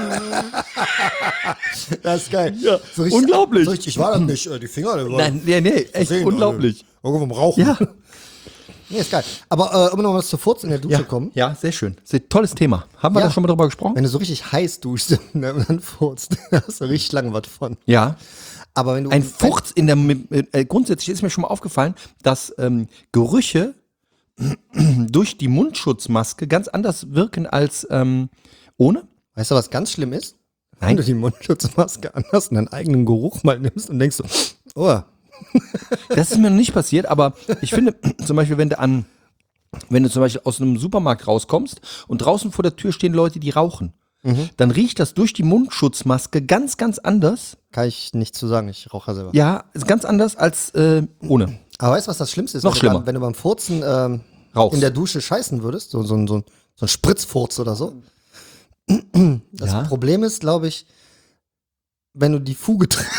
Das ist geil. Ja, so richtig, unglaublich. So richtig war das nicht. Die Finger, die waren Nee, echt sehen, unglaublich. Irgendwo vom Rauchen. Ja. Nee, ist geil. Aber um noch mal zu Furz in der Dusche kommen. Ja, sehr schön. Sehr tolles Thema. Haben wir Ja. da schon mal drüber gesprochen? Wenn du so richtig heiß duschst ne, und dann furzt, da hast du richtig lange was von. Ja. Aber wenn du Ein Furz grundsätzlich ist mir schon mal aufgefallen, dass Gerüche durch die Mundschutzmaske ganz anders wirken als ohne. Weißt du, was ganz schlimm ist? Nein. Wenn du die Mundschutzmaske anhast und deinen eigenen Geruch mal nimmst und denkst so, oh, Das ist mir noch nicht passiert, aber ich finde zum Beispiel, wenn du zum Beispiel aus einem Supermarkt rauskommst und draußen vor der Tür stehen Leute, die rauchen, dann riecht das durch die Mundschutzmaske ganz, ganz anders. kann ich nicht zu sagen, ich rauche ja selber. Ja, ist ganz anders als ohne. Aber weißt du, was das Schlimmste ist? Noch schlimmer. Wenn du beim Furzen Rauchst. in der Dusche scheißen würdest, so ein Spritzfurz oder so. Das Ja. Problem ist, glaube ich, wenn du die Fuge triffst,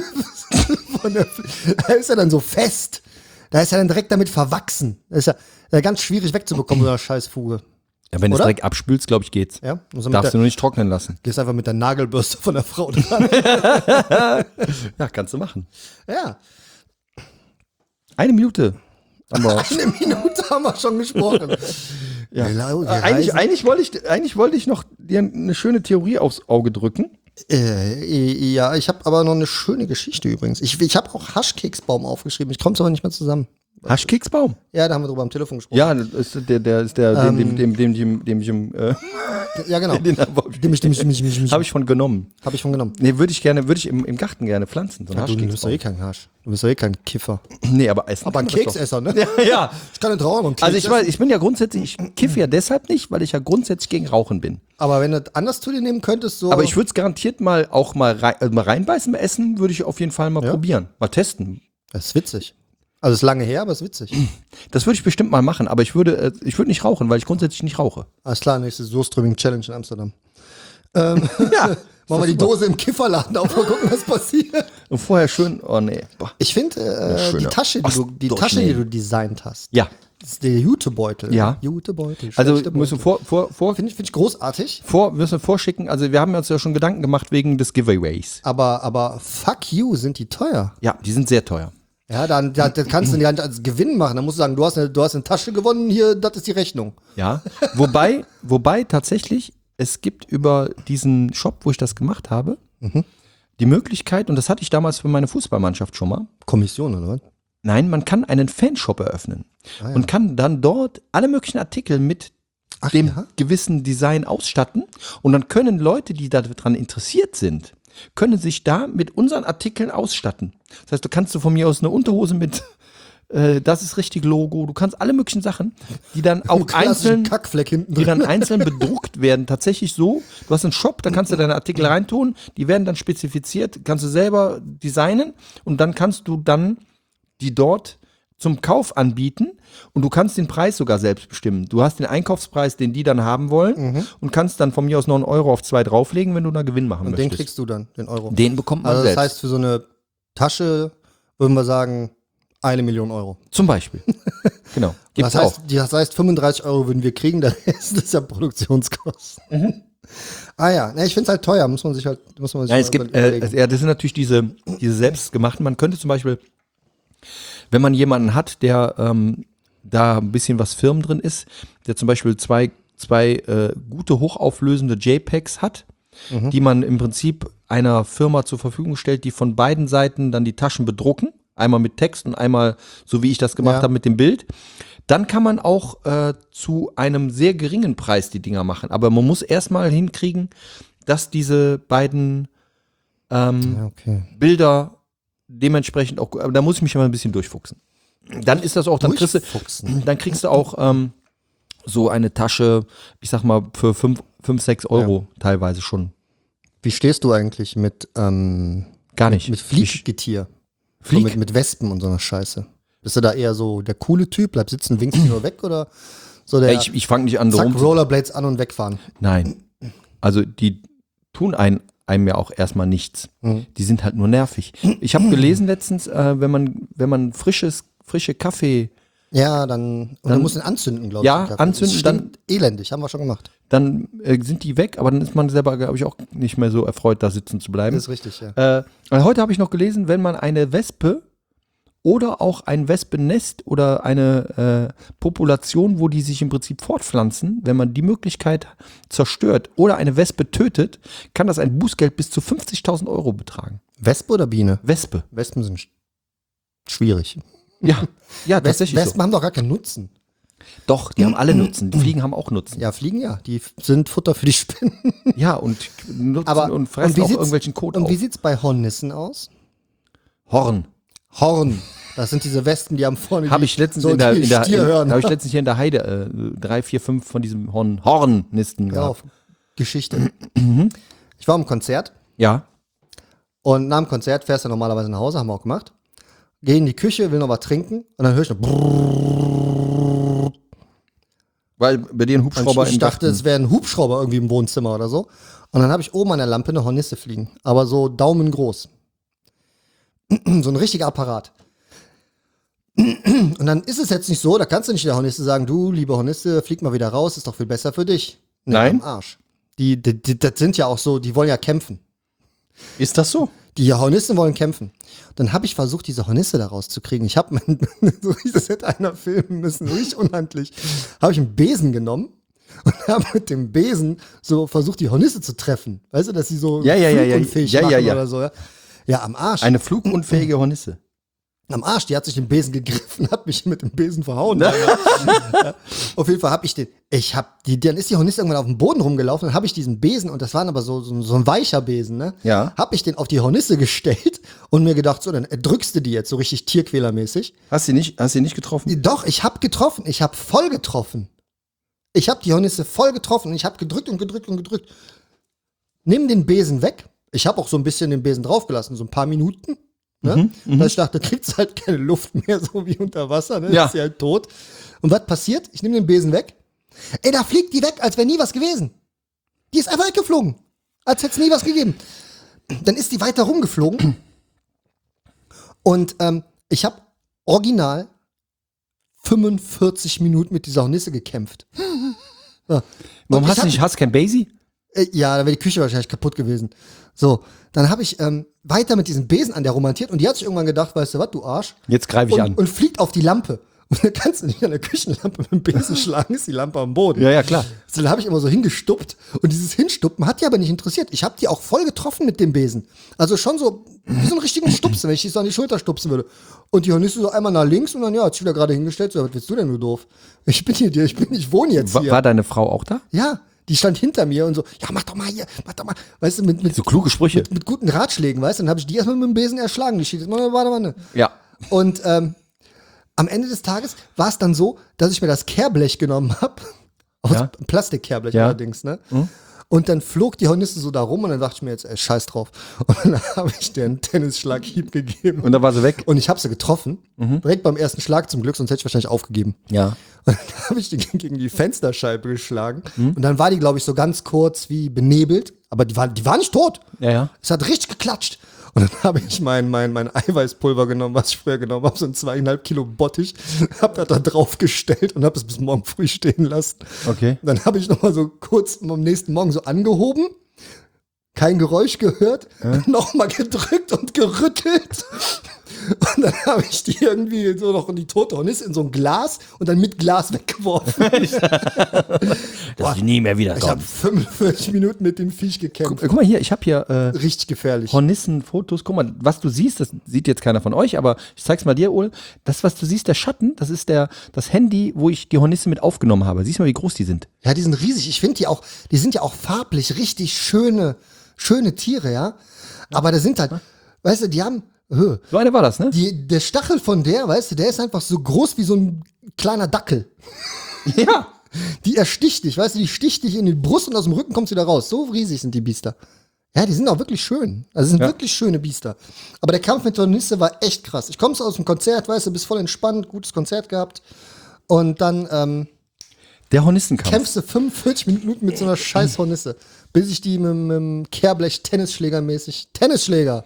da ist er dann so fest. Da ist er dann direkt damit verwachsen. Das ist ja ganz schwierig wegzubekommen, so eine scheiß Fuge. Ja, wenn du es Oder? direkt abspülst, glaube ich, geht's. Ja? Und so Darfst du nur nicht trocknen lassen. gehst einfach mit der Nagelbürste von der Frau dran. Ja, kannst du machen. Ja. 1 Minute. Haben wir. Eine Minute haben wir schon gesprochen. Ja. Eigentlich, Eigentlich wollte ich noch dir eine schöne Theorie aufs Auge drücken. ja, ich habe aber noch eine schöne Geschichte übrigens. Ich habe auch Haschkeksbaum aufgeschrieben. Ich komme es aber nicht mehr zusammen. Haschkeksbaum. Ja, da haben wir drüber am Telefon gesprochen. Ja, das ist dem ich Ja, genau. den habe ich von genommen. Habe ich von genommen. Nee, würde ich im Garten gerne pflanzen. So einen Du bist doch eh kein Hasch. Du bist doch eh kein Kiffer. Nee, aber essen. Aber ein kann man das Keksesser, ne? doch. Ja. Ich kann nicht rauchen, aber ein Keks Also essen. ich bin ja grundsätzlich, ich kiffe ja deshalb nicht, weil ich ja grundsätzlich gegen Rauchen bin. Aber wenn du das anders zu dir nehmen könntest, so. Aber ich würde es garantiert mal reinbeißen beim Essen, würde ich auf jeden Fall mal probieren. Mal testen. Das ist witzig. Also ist lange her, aber ist witzig. Das würde ich bestimmt mal machen, aber ich würde nicht rauchen, weil ich grundsätzlich nicht rauche. Alles klar, nächste Soßströming-Challenge in Amsterdam. Ja. Machen wir die Dose im Kifferladen auf, mal gucken, was passiert. Und vorher schön, oh nee. Boah. Ich finde, die schöne Tasche, die Ostdeutschen. du designt hast, Ja. das ist der Jutebeutel. Ja. Jutebeutel. Also schlechter müssen Beutel. Finde ich großartig. müssen wir vorschicken, also wir haben uns ja schon Gedanken gemacht wegen des Giveaways. Aber fuck you, sind die teuer. Ja, die sind sehr teuer. Ja, dann kannst du nicht als Gewinn machen. Dann musst du sagen, du hast eine Tasche gewonnen, hier, das ist die Rechnung. Ja. Wobei tatsächlich, es gibt über diesen Shop, wo ich das gemacht habe, die Möglichkeit, und das hatte ich damals für meine Fußballmannschaft schon mal. Kommission, oder was? Nein, man kann einen Fanshop eröffnen und kann dann dort alle möglichen Artikel mit dem gewissen Design ausstatten. Und dann können Leute, die daran interessiert sind, können sich da mit unseren Artikeln ausstatten. Das heißt, du kannst von mir aus eine Unterhose mit das ist richtig Logo, du kannst alle möglichen Sachen, die dann auch einzeln Kackfleck hinten die drin. dann einzeln bedruckt werden, tatsächlich so. Du hast einen Shop, da kannst du deine Artikel reintun, die werden dann spezifiziert, kannst du selber designen und dann kannst du dann die dort zum Kauf anbieten und du kannst den Preis sogar selbst bestimmen. Du hast den Einkaufspreis, den die dann haben wollen und kannst dann von mir aus noch einen Euro auf 2 drauflegen, wenn du da Gewinn machen Und den möchtest. kriegst du dann, den Euro. Den bekommt man Also das selbst. heißt, für so eine Tasche würden wir sagen 1 Million Euro. Zum Beispiel. Genau. Gibt's auch. Das heißt, 35 Euro würden wir kriegen, der Rest ist ja Produktionskosten. Ah ja, ich finde es halt teuer, muss man sich Ja, mal es gibt, überlegen. das sind natürlich diese selbstgemachten. Man könnte zum Beispiel, wenn man jemanden hat, der da ein bisschen was Firmen drin ist, der zum Beispiel zwei gute, hochauflösende JPEGs hat, die man im Prinzip einer Firma zur Verfügung stellt, die von beiden Seiten dann die Taschen bedrucken. Einmal mit Text und einmal, so wie ich das gemacht habe, mit dem Bild. Dann kann man auch zu einem sehr geringen Preis die Dinger machen. Aber man muss erstmal hinkriegen, dass diese beiden Bilder dementsprechend auch, aber da muss ich mich mal ein bisschen durchfuchsen. Dann ist das auch, dann kriegst du auch so eine Tasche, ich sag mal, für 5, 6 Euro teilweise schon. Wie stehst du eigentlich mit Gar nicht. mit Fliegetier? So mit Wespen und so einer Scheiße. Bist du da eher so der coole Typ, bleib sitzen, winkst nur weg oder so der Ich fange nicht an, zack, rum. Rollerblades an und wegfahren? Nein. Also die tun einem ja auch erstmal nichts. Die sind halt nur nervig. Ich habe gelesen letztens, wenn man frische Kaffee, Ja, dann musst du ihn anzünden, glaube ich. Ja, den Kaffee. anzünden, Das stinkt elendig, haben wir schon gemacht. dann sind die weg, aber dann ist man selber, glaube ich, auch nicht mehr so erfreut, da sitzen zu bleiben. Das ist richtig, ja. Heute habe ich noch gelesen, wenn man eine Wespe oder auch ein Wespennest oder eine Population, wo die sich im Prinzip fortpflanzen, wenn man die Möglichkeit zerstört oder eine Wespe tötet, kann das ein Bußgeld bis zu 50.000 Euro betragen. Wespe oder Biene? Wespe. Wespen sind schwierig. Ja, tatsächlich Wespen haben doch gar keinen Nutzen. Doch, die haben alle Nutzen. Die Fliegen haben auch Nutzen. Ja, Fliegen ja. Die sind Futter für die Spinnen. Ja, und nutzen und fressen auch irgendwelchen Kot Und auf. wie sieht's bei Hornissen aus? Horn. Das sind diese Wespen, die haben vorne Habe ich letztens so in der, die Stierhörner. habe ich letztens hier in der Heide 3, 4, 5 von diesem Hornnisten Ja, gehabt. auf Geschichte. Ich war am Konzert Ja. und nach dem Konzert fährst du normalerweise nach Hause, haben wir auch gemacht. Geh in die Küche, will noch was trinken und dann höre ich noch Brrrr. Weil bei dir ein Hubschrauber Und ich dachte, es wäre ein Hubschrauber irgendwie im Wohnzimmer oder so. Und dann habe ich oben an der Lampe eine Hornisse fliegen, aber so daumengroß. So ein richtiger Apparat. Und dann ist es jetzt nicht so, da kannst du nicht der Hornisse sagen, du, liebe Hornisse, flieg mal wieder raus, ist doch viel besser für dich. Nee, Nein. am Arsch. Das sind ja auch so, die wollen ja kämpfen. Ist das so? Die Hornissen wollen kämpfen. Dann habe ich versucht, diese Hornisse da rauszukriegen. Ich habe, so wie das hätte einer filmen müssen, richtig unhandlich, habe ich einen Besen genommen und habe mit dem Besen so versucht, die Hornisse zu treffen. Weißt du, dass sie so flugunfähig machen oder so. Ja? Ja, am Arsch. Eine flugunfähige Hornisse. Am Arsch, die hat sich den Besen gegriffen, hat mich mit dem Besen verhauen. Ja, auf jeden Fall habe ich dann ist die Hornisse irgendwann auf dem Boden rumgelaufen, dann habe ich diesen Besen, und das war aber so ein weicher Besen, ne? Ja. Habe ich den auf die Hornisse gestellt und mir gedacht, so, dann drückst du die jetzt so richtig tierquälermäßig. Hast du nicht getroffen? Doch, ich habe getroffen, ich habe voll getroffen. Ich habe die Hornisse voll getroffen und ich habe gedrückt und gedrückt und gedrückt. Nimm den Besen weg. Ich habe auch so ein bisschen den Besen draufgelassen, so ein paar Minuten. Ne? Weil ich dachte, da kriegt's halt keine Luft mehr, so wie unter Wasser, ne? Ja. Ist sie halt tot. Und was passiert? Ich nehme den Besen weg. Ey, da fliegt die weg, als wäre nie was gewesen. Die ist einfach weggeflogen. Als hätte es nie was gegeben. Dann ist die weiter rumgeflogen. Und ich habe original 45 Minuten mit dieser Hornisse gekämpft. Ja. Warum Und hast du kein Basie? Ja, da wäre die Küche wahrscheinlich kaputt gewesen. So, dann habe ich weiter mit diesem Besen an der romantiert und die hat sich irgendwann gedacht, weißt du was, du Arsch. Jetzt greife ich an. Und fliegt auf die Lampe. Und dann kannst du nicht an der Küchenlampe mit dem Besen schlagen, ist die Lampe am Boden. Ja, klar. So, dann habe ich immer so hingestuppt und dieses Hinstuppen hat die aber nicht interessiert. Ich habe die auch voll getroffen mit dem Besen. Also schon so wie so einen richtigen Stupsen, wenn ich die so an die Schulter stupsen würde. Und die Hornisse so einmal nach links und dann, ja, hat sich wieder gerade hingestellt. So, was willst du denn, du doof? Ich wohne jetzt hier. War deine Frau auch da? Ja, die stand hinter mir und so, ja, mach doch mal hier, mach doch mal. Weißt du, mit So kluge Sprüche. mit guten Ratschlägen, weißt du, dann habe ich die erstmal mit dem Besen erschlagen. Die steht jetzt mal, warte. Ja. Und am Ende des Tages war es dann so, dass ich mir das Kehrblech genommen habe. Aus Ja. Plastikkehrblech Ja. allerdings, ne? Und dann flog die Hornisse so da rum und dann dachte ich mir jetzt, ey, scheiß drauf. Und dann habe ich dir einen Tennisschlaghieb gegeben. Und dann war sie weg? Und ich habe sie getroffen. Direkt beim ersten Schlag zum Glück, sonst hätte ich wahrscheinlich aufgegeben. Ja. Und dann habe ich die gegen die Fensterscheibe geschlagen. Und dann war die, glaube ich, so ganz kurz wie benebelt. Aber die war nicht tot. Ja. Es hat richtig geklatscht. Und dann habe ich mein Eiweißpulver genommen, was ich früher genommen habe, so ein 2,5 Kilo Bottich, habe das da drauf gestellt und habe es bis morgen früh stehen lassen. Okay. Dann habe ich nochmal so kurz am nächsten Morgen so angehoben, kein Geräusch gehört, nochmal gedrückt und gerüttelt. Und dann habe ich die irgendwie so noch in die tote Hornisse in so ein Glas und dann mit Glas weggeworfen. Dass ich nie mehr wieder Ich habe 45 Minuten mit dem Viech gekämpft. Guck mal hier, ich habe hier Richtig gefährlich. Hornissenfotos. Guck mal, was du siehst, das sieht jetzt keiner von euch, aber ich zeig's mal dir, Ol. Das, was du siehst, der Schatten, das ist das Handy, wo ich die Hornisse mit aufgenommen habe. Siehst du mal, wie groß die sind? Ja, die sind riesig. Ich finde die sind ja auch farblich richtig schöne Tiere, ja. Aber da sind halt, weißt du, die haben, So eine war das, ne? der Stachel von der, weißt du, der ist einfach so groß wie so ein kleiner Dackel. Ja. Die ersticht dich, weißt du, die sticht dich in die Brust und aus dem Rücken kommst du wieder raus. So riesig sind die Biester. Ja, die sind auch wirklich schön. Also sind wirklich schöne Biester. Aber der Kampf mit der Hornisse war echt krass. Ich komme so aus dem Konzert, weißt du, bist voll entspannt, gutes Konzert gehabt. Und dann Der Hornissenkampf. kämpfst du 45 Minuten mit so einer scheiß Hornisse. Bis ich die mit dem Kehrblech Tennisschläger. Tennisschläger.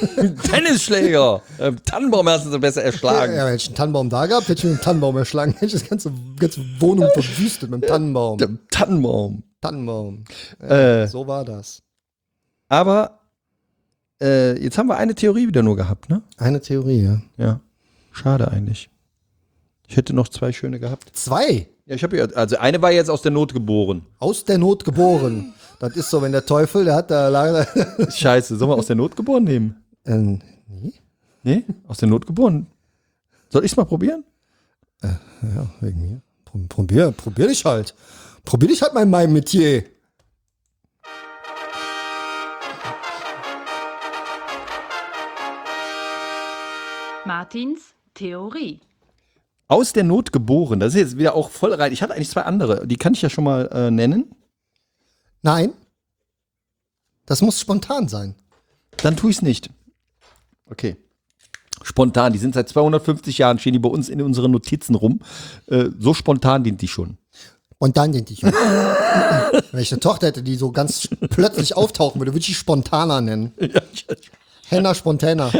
Tannenbaum hast du so besser erschlagen. Ja, hätte ich einen Tannenbaum da gehabt, hätte ich mit dem Tannenbaum erschlagen. Hätte ich das ganze Wohnung verwüstet mit dem Tannenbaum. Der Tannenbaum. Tannenbaum. So war das. Aber jetzt haben wir eine Theorie wieder nur gehabt, ne? Eine Theorie, ja. Ja. Schade eigentlich. Ich hätte noch 2 schöne gehabt. 2. Ja, ich habe ja, also eine war jetzt aus der Not geboren. Aus der Not geboren. Das ist so, wenn der Teufel, der hat da leider. Scheiße, sollen wir aus der Not geboren nehmen? Nee? Nee? Aus der Not geboren. Soll ich's mal probieren? Ja, wegen mir. Probier dich halt. Probier dich halt mal in meinem Metier. Martins Theorie. Aus der Not geboren. Das ist jetzt wieder auch voll rein. Ich hatte eigentlich 2 andere. Die kann ich ja schon mal nennen. Nein. Das muss spontan sein. Dann tue ich es nicht. Okay. Spontan. Die sind seit 250 Jahren, stehen die bei uns in unseren Notizen rum. So spontan sind die schon. Und dann den ich. Wenn ich eine Tochter hätte, die so ganz plötzlich auftauchen würde, würde ich die Spontana nennen. Henna Spontana.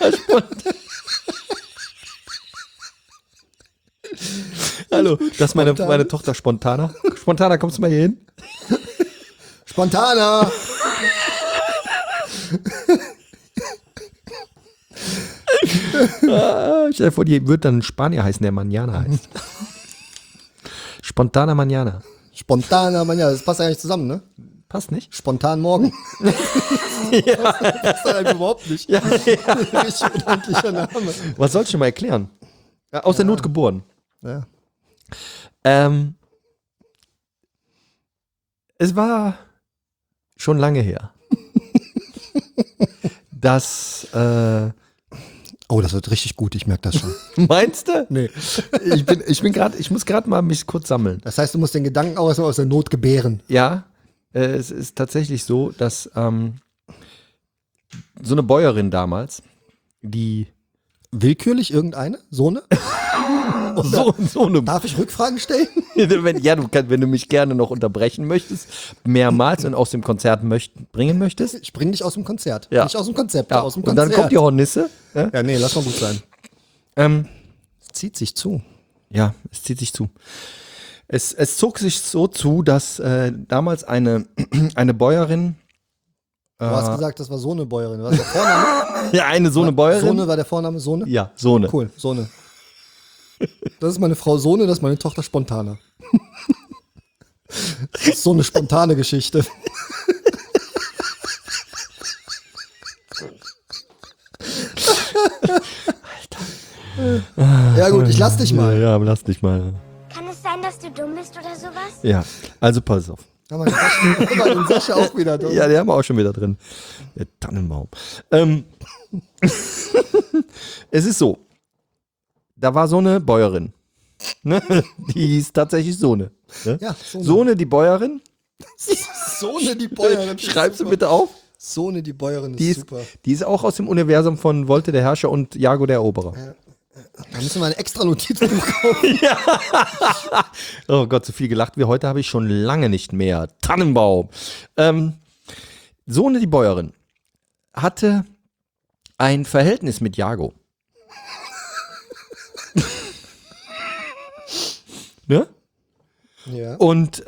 Hallo, das ist meine Tochter Spontana. Spontana, kommst du mal hier hin? Spontana! Stell dir vor, die wird dann ein Spanier heißen, der Manana heißt. Spontana Manana. Spontana, man, ja, das passt ja nicht zusammen, ne? Passt nicht? Spontan morgen. Ja. Das passt halt überhaupt nicht. Ja. Richtig unhandlicher Name. Was soll ich denn mal erklären? Ja, aus der Not geboren. Ja. Es war schon lange her, dass Oh, das wird richtig gut, ich merke das schon. meinst du? Nee. Ich muss gerade mal mich kurz sammeln. Das heißt, du musst den Gedanken auch erstmal aus der Not gebären. Ja, es ist tatsächlich so, dass so eine Bäuerin damals, die Willkürlich irgendeine? So eine? so eine Darf ich Rückfragen stellen? wenn du mich gerne noch unterbrechen möchtest, mehrmals und aus dem Konzert bringen möchtest. Ich bring dich aus dem Konzert. Ja. Nicht aus dem Konzept, Ja, aus dem und Konzert. dann kommt die Hornisse. Ja, Ja, nee, lass mal gut sein. Es zieht sich zu. ja, es zieht sich zu. Es zog sich so zu, dass damals eine Bäuerin, Du hast gesagt, das war so eine Bäuerin. Was der Vorname? ja, eine Bäuerin. Sohne war der Vorname Sohne? Ja, Sohne. Cool, Sohne. Das ist meine Frau Sohne, das ist meine Tochter Spontana. Das ist so eine spontane Geschichte. Alter. Ja gut, ich lass dich mal. Ja, lass dich mal. Kann es sein, dass du dumm bist oder sowas? Ja, also pass auf. Haben wir den Sascha auch wieder drin. Ja, den haben wir auch schon wieder drin. Der Tannenbaum. Es ist so, da war so eine Bäuerin. Ne? Die hieß tatsächlich Sohne. Ne? Ja, Sohne, die Bäuerin. Sohne die Bäuerin. Schreibst du bitte auf. Sohne die Bäuerin Die ist ist, super. die ist auch aus dem Universum von Volte der Herrscher und Jago der Eroberer. Da müssen wir ein extra Notizbuch kaufen. Oh Gott, so viel gelacht wie heute habe ich schon lange nicht mehr. Tannenbaum. Sohne die Bäuerin hatte ein Verhältnis mit Jago. Ne? Ja. Und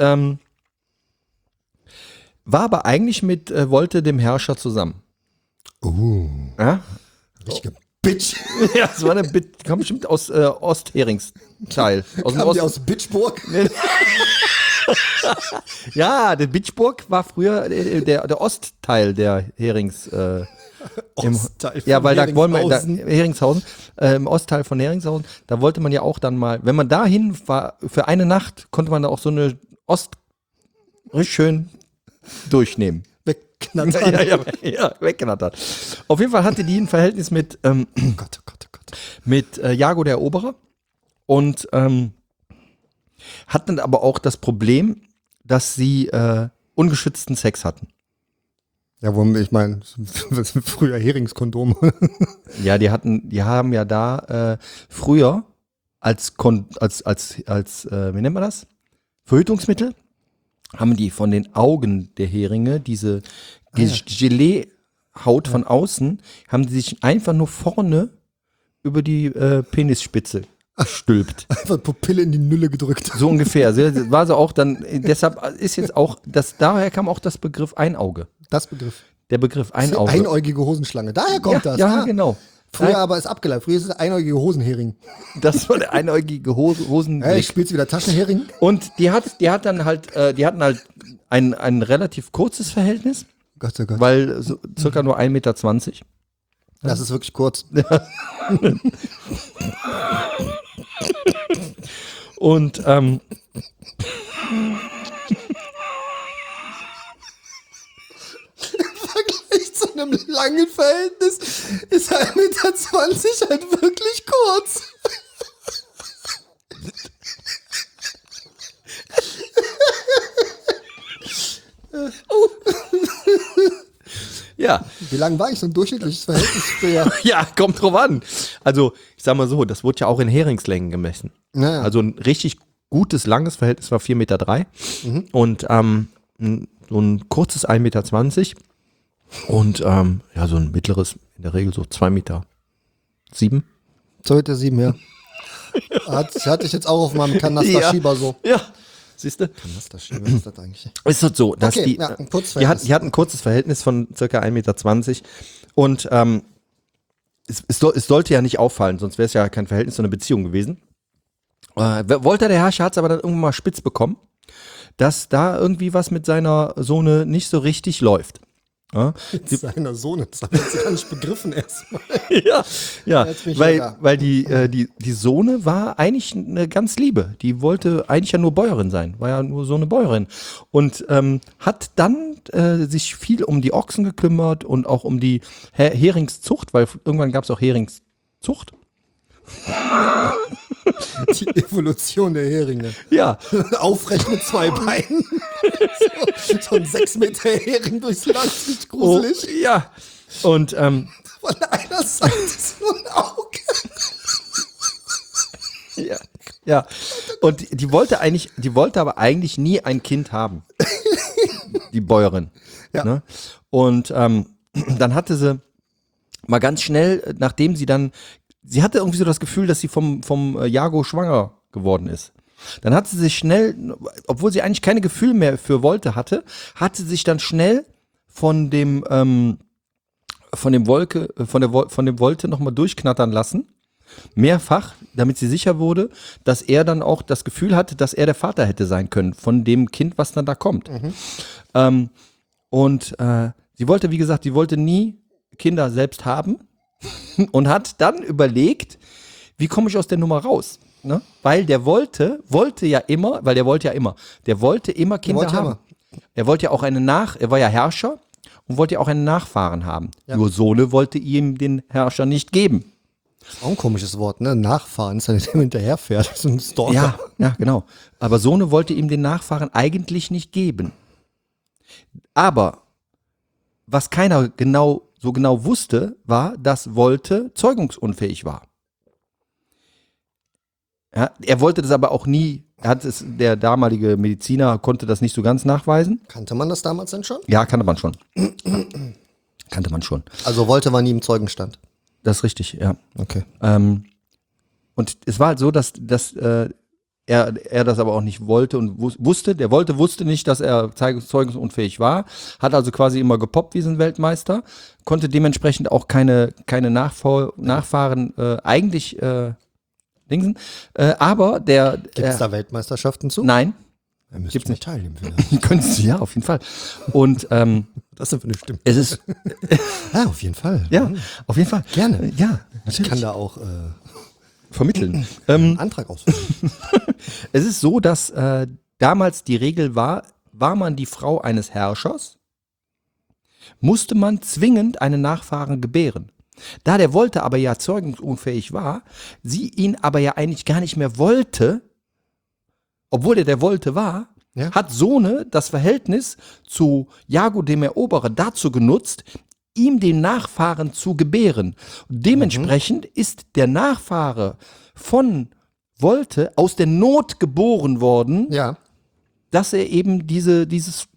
war aber eigentlich mit Wolte, dem Herrscher, zusammen. Ja? Richtige Bitch. Ja, das war eine kam bestimmt aus Ostheringsteil. Aus dem Kamen die Ost aus Bitchburg? ja, der Bitchburg war früher der Ostteil der Herings. Ostteil von Ja, weil da wollen wir Heringshausen. Heringshausen, im Ostteil von Heringshausen, da wollte man ja auch dann mal, wenn man dahin war, für eine Nacht, konnte man da auch so eine Ost richtig schön durchnehmen. Wegknattern. Ja, wegknattert. Auf jeden Fall hatte die ein Verhältnis mit, Oh Gott, oh Gott, oh Gott. mit Jago der Eroberer und hatten aber auch das Problem, dass sie ungeschützten Sex hatten. Ja, ich meine, das sind früher Heringskondome. Ja, die haben ja da früher als wie nennt man das? Verhütungsmittel, haben die von den Augen der Heringe diese Gelee-Haut von außen, haben die sich einfach nur vorne über die Penisspitze gestülpt. Einfach Pupille in die Nülle gedrückt. So ungefähr. Also, war so auch dann, deshalb ist jetzt auch, daher kam auch das Begriff Einauge. Das Begriff. Der Begriff Einauge. Einäugige Hosenschlange. Daher kommt das. Ja, Ah. genau. Früher aber ist abgeleitet. Früher ist es einäugige Hosenhering. Das war der einäugige Hosen. Ja, ich spiel's wieder Taschenhering. Und die hatten halt ein relativ kurzes Verhältnis, Gott, oh Gott. weil so circa nur 1,20 Meter. Das ist wirklich kurz. Und Vergleich zu einem langen Verhältnis ist 1,20 Meter halt wirklich kurz. ja, Wie lang war ich so ein durchschnittliches Verhältnis früher? ja, kommt drauf an. Also, ich sag mal so, das wurde ja auch in Heringslängen gemessen. Naja. Also ein richtig gutes, langes Verhältnis war 4,3 Meter. Und so ein kurzes 1,20 Meter. Und ja, so ein mittleres, in der Regel so 2,7 Meter. 2,7 Meter, ja. Hatte ich jetzt auch auf meinem Kanasterschieber so. Ja, siehst du? Kanasterschieber ist das eigentlich? Es ist so, dass Okay, die, ja, ein kurzes die, Verhältnis. hatten ein kurzes Verhältnis von circa 1,20 Meter. Und es sollte ja nicht auffallen, sonst wäre es ja kein Verhältnis, sondern eine Beziehung gewesen. Wolter, der Herrscher, hat es aber dann irgendwann mal spitz bekommen, dass da irgendwie was mit seiner Sohne nicht so richtig läuft. Ja, Seiner Sohn, das habe ich jetzt gar nicht begriffen erstmal. ja, Jetzt bin ich weil, wieder da. weil die Sohne war eigentlich eine ganz Liebe. Die wollte eigentlich ja nur Bäuerin sein, war ja nur so eine Bäuerin. Und hat dann sich viel um die Ochsen gekümmert und auch um die Heringszucht, weil irgendwann gab es auch Heringszucht. Die Evolution der Heringe. Ja, Aufrecht mit 2 Beinen. So ein 6 Meter Hering durchs Land, nicht oh, gruselig. ja. Und Von einer Seite ist nur ein Auge. ja. Und die wollte aber eigentlich nie ein Kind haben. Die Bäuerin. Ja. Ne? Und dann hatte sie mal ganz schnell, nachdem sie hatte irgendwie so das Gefühl, dass sie vom Jago schwanger geworden ist. Dann hat sie sich schnell, obwohl sie eigentlich keine Gefühle mehr für Wolte hatte, hat sie sich dann schnell von dem Wolte nochmal durchknattern lassen. Mehrfach, damit sie sicher wurde, dass er dann auch das Gefühl hatte, dass er der Vater hätte sein können von dem Kind, was dann da kommt. Sie wollte, wie gesagt, nie Kinder selbst haben und hat dann überlegt, wie komme ich aus der Nummer raus? Ne? Weil der wollte ja immer Kinder haben. Er wollte ja auch er war ja Herrscher und wollte ja auch einen Nachfahren haben. Ja. Nur Sohne wollte ihm den Herrscher nicht geben. Auch ein komisches Wort, ne? Nachfahren ist ja nicht, der hinterherfährt. Das ist ein Stalker. Ja, genau. Aber Sohne wollte ihm den Nachfahren eigentlich nicht geben. Aber was keiner so genau wusste, war, dass Wolte zeugungsunfähig war. Ja, er wollte das aber auch nie, der damalige Mediziner konnte das nicht so ganz nachweisen. Kannte man das damals denn schon? Ja, kannte man schon. Kannte man schon. Also Wolte war nie im Zeugenstand. Das ist richtig, ja. Okay. Und es war halt so, dass er das aber auch nicht wollte und wusste. Der wusste nicht, dass er zeugungsunfähig war. Hat also quasi immer gepoppt wie so ein Weltmeister. Konnte dementsprechend auch keine Nachfahren eigentlich dingsen. Aber der... Gibt es da Weltmeisterschaften zu? Nein. Er müsste Gibt's nicht teilnehmen. Vielleicht. Können Sie, ja, auf jeden Fall. Und Das ist für eine Stimme. es ist... Ja, auf jeden Fall. Ja, auf jeden Fall. Gerne. Ja, Ich kann da auch vermitteln. einen Antrag ausfüllen. Es ist so, dass damals die Regel war man die Frau eines Herrschers, musste man zwingend einen Nachfahren gebären. Da der Wolte aber ja zeugungsunfähig war, sie ihn aber ja eigentlich gar nicht mehr wollte, obwohl er der Wolte war, Ja. hat Sohne das Verhältnis zu Jago dem Eroberer dazu genutzt, ihm den Nachfahren zu gebären. Und dementsprechend ist der Nachfahre von Wolte aus der Not geboren worden, Ja. dass er eben dieses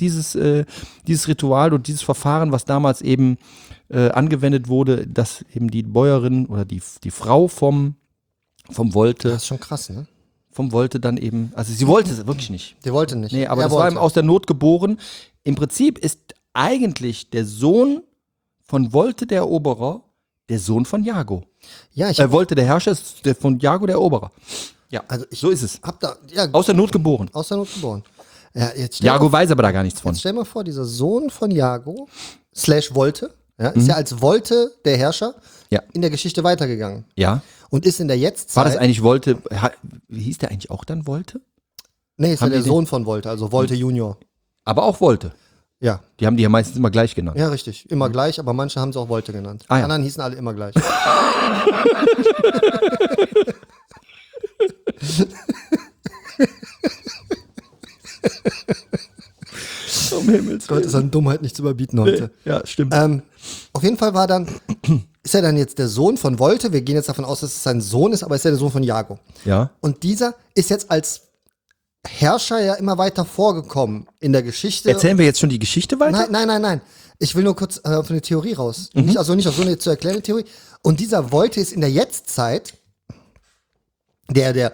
Ritual und dieses Verfahren, was damals eben angewendet wurde, dass eben die Bäuerin oder die Frau vom Wolte, Das ist schon krass, ne? vom Wolte dann eben, also sie wollte es wirklich nicht. Der wollte nicht. Nee, aber Er das war wollte. ihm aus der Not geboren. Im Prinzip ist eigentlich der Sohn von Wolte der Eroberer der Sohn von Jago. Ja, ich Wolte der Herrscher ist der von Jago der Eroberer. Ja, Also ich- so ist es. hab da, ja, Aus der Not geboren. aus der Not geboren. Ja, jetzt Jago weiß aber da gar nichts von. Stell mal vor, dieser Sohn von Jago / Wolte, ja, ist ja als Wolte der Herrscher Ja. in der Geschichte weitergegangen Ja. und ist in der Jetztzeit. War das eigentlich Wolte? Wie hieß der eigentlich auch dann Wolte? Nee, ist ja haben der die Sohn von Wolte, also Wolte Junior. Aber auch Wolte. Ja, Die haben die ja meistens immer gleich genannt. ja, richtig. Immer gleich, aber manche haben es auch Wolte genannt. Ah, Die ja. anderen hießen alle immer gleich. Um Himmels Gott, ist an Dummheit nicht zu überbieten heute. Ja, stimmt. Auf jeden Fall ist er dann jetzt der Sohn von Wolte. Wir gehen jetzt davon aus, dass es sein Sohn ist, aber ist er der Sohn von Jago. Ja. Und dieser ist jetzt als Herrscher ja immer weiter vorgekommen in der Geschichte. Erzählen wir jetzt schon die Geschichte weiter? Nein. Ich will nur kurz auf eine Theorie raus. Nicht auf so eine zu erklärende Theorie. Und dieser Wolte ist in der Jetztzeit der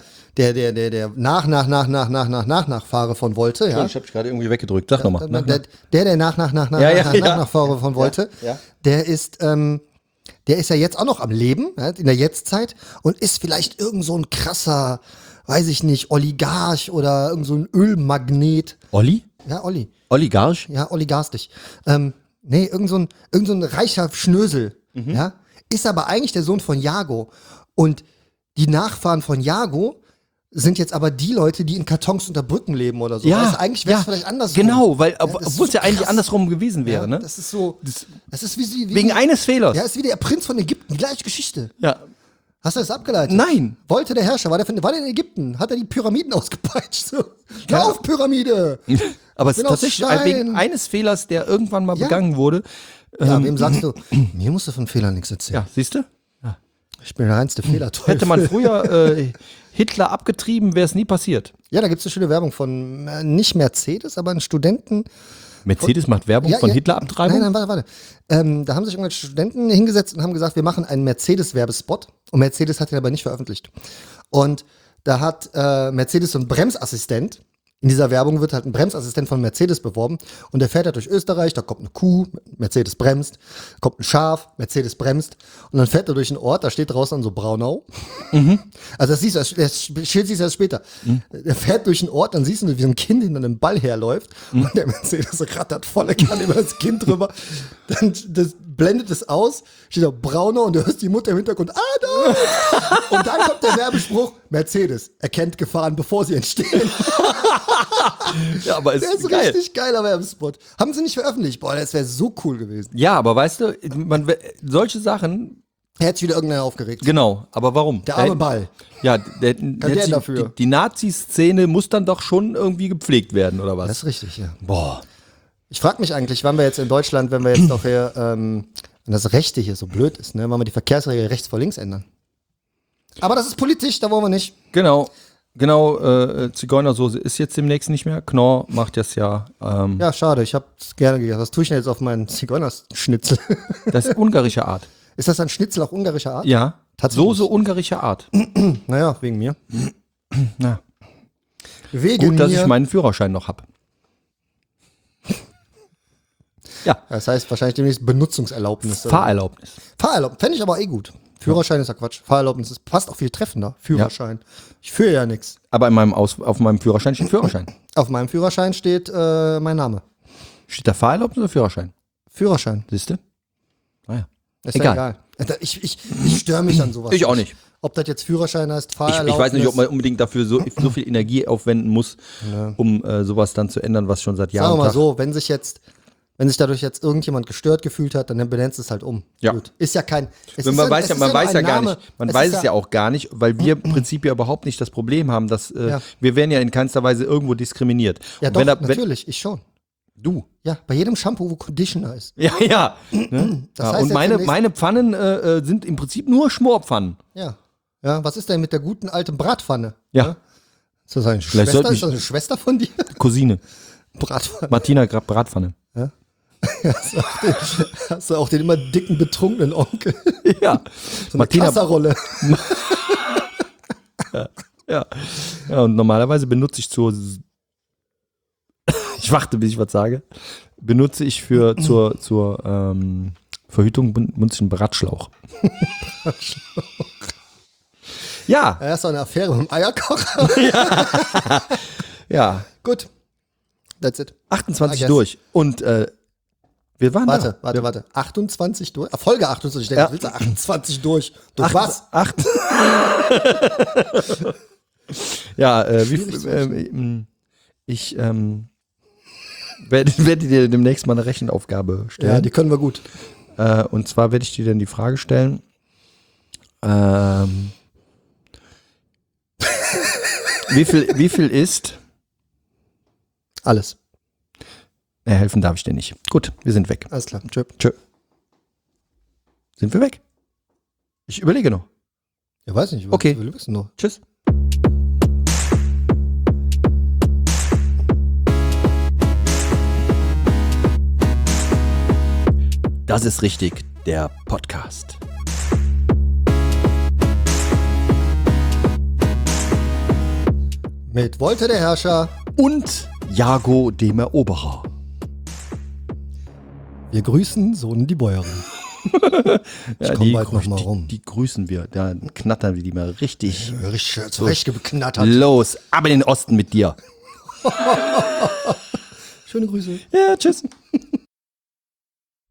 Nachfahre von Wolte, ja. Ich habe dich gerade irgendwie weggedrückt. Sag nochmal. Der Nachfahre von Wolte, Ja. der ist ja jetzt auch noch am Leben, ja, in der Jetztzeit und ist vielleicht irgend so ein krasser, weiß ich nicht, Oligarch oder irgend so ein Ölmagnet. Olli? Ja, Olli. Oligarch? Ja, oligarstig. Nee, irgend so ein reicher Schnösel, ja, ist aber eigentlich der Sohn von Jago. Und die Nachfahren von Jago sind jetzt aber die Leute, die in Kartons unter Brücken leben oder so. Weißt du, eigentlich wäre es vielleicht andersrum. Genau, weil, das ist obwohl es so ja eigentlich krass. andersrum gewesen wäre, Ja, ne? das ist so, das ist wie Wegen eines Fehlers. Ja, ist wie der Prinz von Ägypten, die gleiche Geschichte. Ja. Hast du das abgeleitet? Nein. Wolte der Herrscher, war der in Ägypten, hat er die Pyramiden ausgepeitscht. So. Lauf, Pyramide! Aber es ist bin aus tatsächlich Stein. wegen eines Fehlers, der irgendwann mal Ja. begangen wurde. Ja, wem sagst du? Mir musst du von Fehlern nichts erzählen. Ja, siehst du? Ich bin der reinste Fehlerteufel. Hätte man früher Hitler abgetrieben, wäre es nie passiert. Ja, da gibt es eine schöne Werbung von, nicht Mercedes, aber einen Studenten. Mercedes macht Werbung von Hitler-Abtreibung? Nein, warte. Da haben sich irgendwelche Studenten hingesetzt und haben gesagt, wir machen einen Mercedes-Werbespot. Und Mercedes hat ihn aber nicht veröffentlicht. Und da hat Mercedes so einen Bremsassistent. In dieser Werbung wird halt ein Bremsassistent von Mercedes beworben und der fährt halt durch Österreich, da kommt eine Kuh, Mercedes bremst, kommt ein Schaf, Mercedes bremst und dann fährt er durch einen Ort, da steht draußen dann so Braunau. Also das siehst du, das Schild siehst du erst später. Der fährt durch einen Ort, dann siehst du, wie so ein Kind hinter einem Ball herläuft und der Mercedes rattert volle Kanne über das Kind drüber. Dann blendet es aus, steht da Braunau und du hörst die Mutter im Hintergrund, Adolf! Und dann kommt der Werbespruch, Mercedes erkennt Gefahren, bevor sie entstehen. Ja, aber es Der ist geil. richtig geiler Werbespot. Haben sie nicht veröffentlicht. Boah, das wäre so cool gewesen. Ja, aber weißt du, solche Sachen, Hätte sich wieder irgendeiner aufgeregt. genau, aber warum? Der arme Ball. Ja, die, dafür? die Nazi-Szene muss dann doch schon irgendwie gepflegt werden, oder was? Das ist richtig, ja. Boah. Ich frage mich eigentlich, wann wir jetzt in Deutschland, wenn wir jetzt doch hier, wenn das Rechte hier so blöd ist, ne, wann wir die Verkehrsregeln rechts vor links ändern. Aber das ist politisch, da wollen wir nicht. Genau. Genau, Zigeunersoße ist jetzt demnächst nicht mehr. Knorr macht das ja. Ja, schade, ich habe es gerne gegessen. Was tue ich denn jetzt auf meinen Zigeunerschnitzel? Das ist ungarische Art. Ist das ein Schnitzel auch ungarischer Art? Ja, Tatsächlich. Soße ungarischer Art. Naja, wegen mir. Na, Wegen gut, dass mir. ich meinen Führerschein noch habe. Ja, Das heißt wahrscheinlich demnächst Benutzungserlaubnis. Fahrerlaubnis. Fahrerlaubnis. Fände ich aber eh gut. Führerschein ist ja Quatsch. Fahrerlaubnis ist passt auch viel treffender. Führerschein. Ich führe ja nichts. Aber auf meinem Führerschein steht Führerschein. Auf meinem Führerschein steht mein Name. Steht da Fahrerlaubnis oder Führerschein? Führerschein. Siehst du? Naja. Ist Egal. ja egal. Ich störe mich an sowas. Ich auch nicht. Ob das jetzt Führerschein heißt, Ich Fahrerlaubnis. weiß nicht, ob man unbedingt dafür so viel Energie aufwenden muss, um sowas dann zu ändern, was schon seit Jahren. Sagen wir mal Tag- so, wenn sich dadurch jetzt irgendjemand gestört gefühlt hat, dann benennst du es halt um. Ja. Gut. Ist ja kein. Man weiß ja gar Name. nicht. Man weiß es ja auch gar nicht, weil wir im Prinzip ja überhaupt nicht das Problem haben, dass wir werden ja in keinster Weise irgendwo diskriminiert. Ja, Und doch, wenn natürlich, ich schon. du. Ja, bei jedem Shampoo, wo Conditioner ist. Ja, ja. Ne? Das Ja, heißt und jetzt meine, demnächst- meine Pfannen sind im Prinzip nur Schmorpfannen. Ja. Ja, was ist denn mit der guten alten Bratpfanne? Ja. Ist das eine Vielleicht Schwester? sollten Ist das eine Schwester von dir? Cousine. Bratpfanne. Martina Bratpfanne. Hast du auch den immer dicken, betrunkenen Onkel? Ja. So eine Martina. Kasserrolle. Ja. Ja, und normalerweise benutze ich ich warte, bis ich was sage. Benutze ich zur Verhütung benutze ich einen Bratschlauch. Ja, Er ist doch eine Affäre mit dem Eierkocher. ja. Gut. That's it. 28 I guess. durch. Und wir waren da. Warte. 28 durch? Folge 28. Ich denke, Ja. du willst 28 durch. Durch was? 8. Ja, ich werde dir demnächst mal eine Rechenaufgabe Ja, stellen. die können wir gut. Und zwar werde ich dir dann die Frage stellen, wie viel ist? Alles. Helfen darf ich dir nicht. Gut, wir sind weg. Alles klar. Tschö. Tschö. Sind wir weg? Ich überlege noch. Ja, weiß nicht. Okay. Wir wissen noch. Tschüss. Das ist richtig, der Podcast. Mit Wollte der Herrscher. Und Jago dem Eroberer. Wir grüßen Sohn die Bäuerin. Ja, komm bald noch mal rum. Die grüßen wir. Da knattern wir die mal richtig Richtig zurechtgeknattert. los. Aber in den Osten mit dir. Schöne Grüße. Ja, tschüss.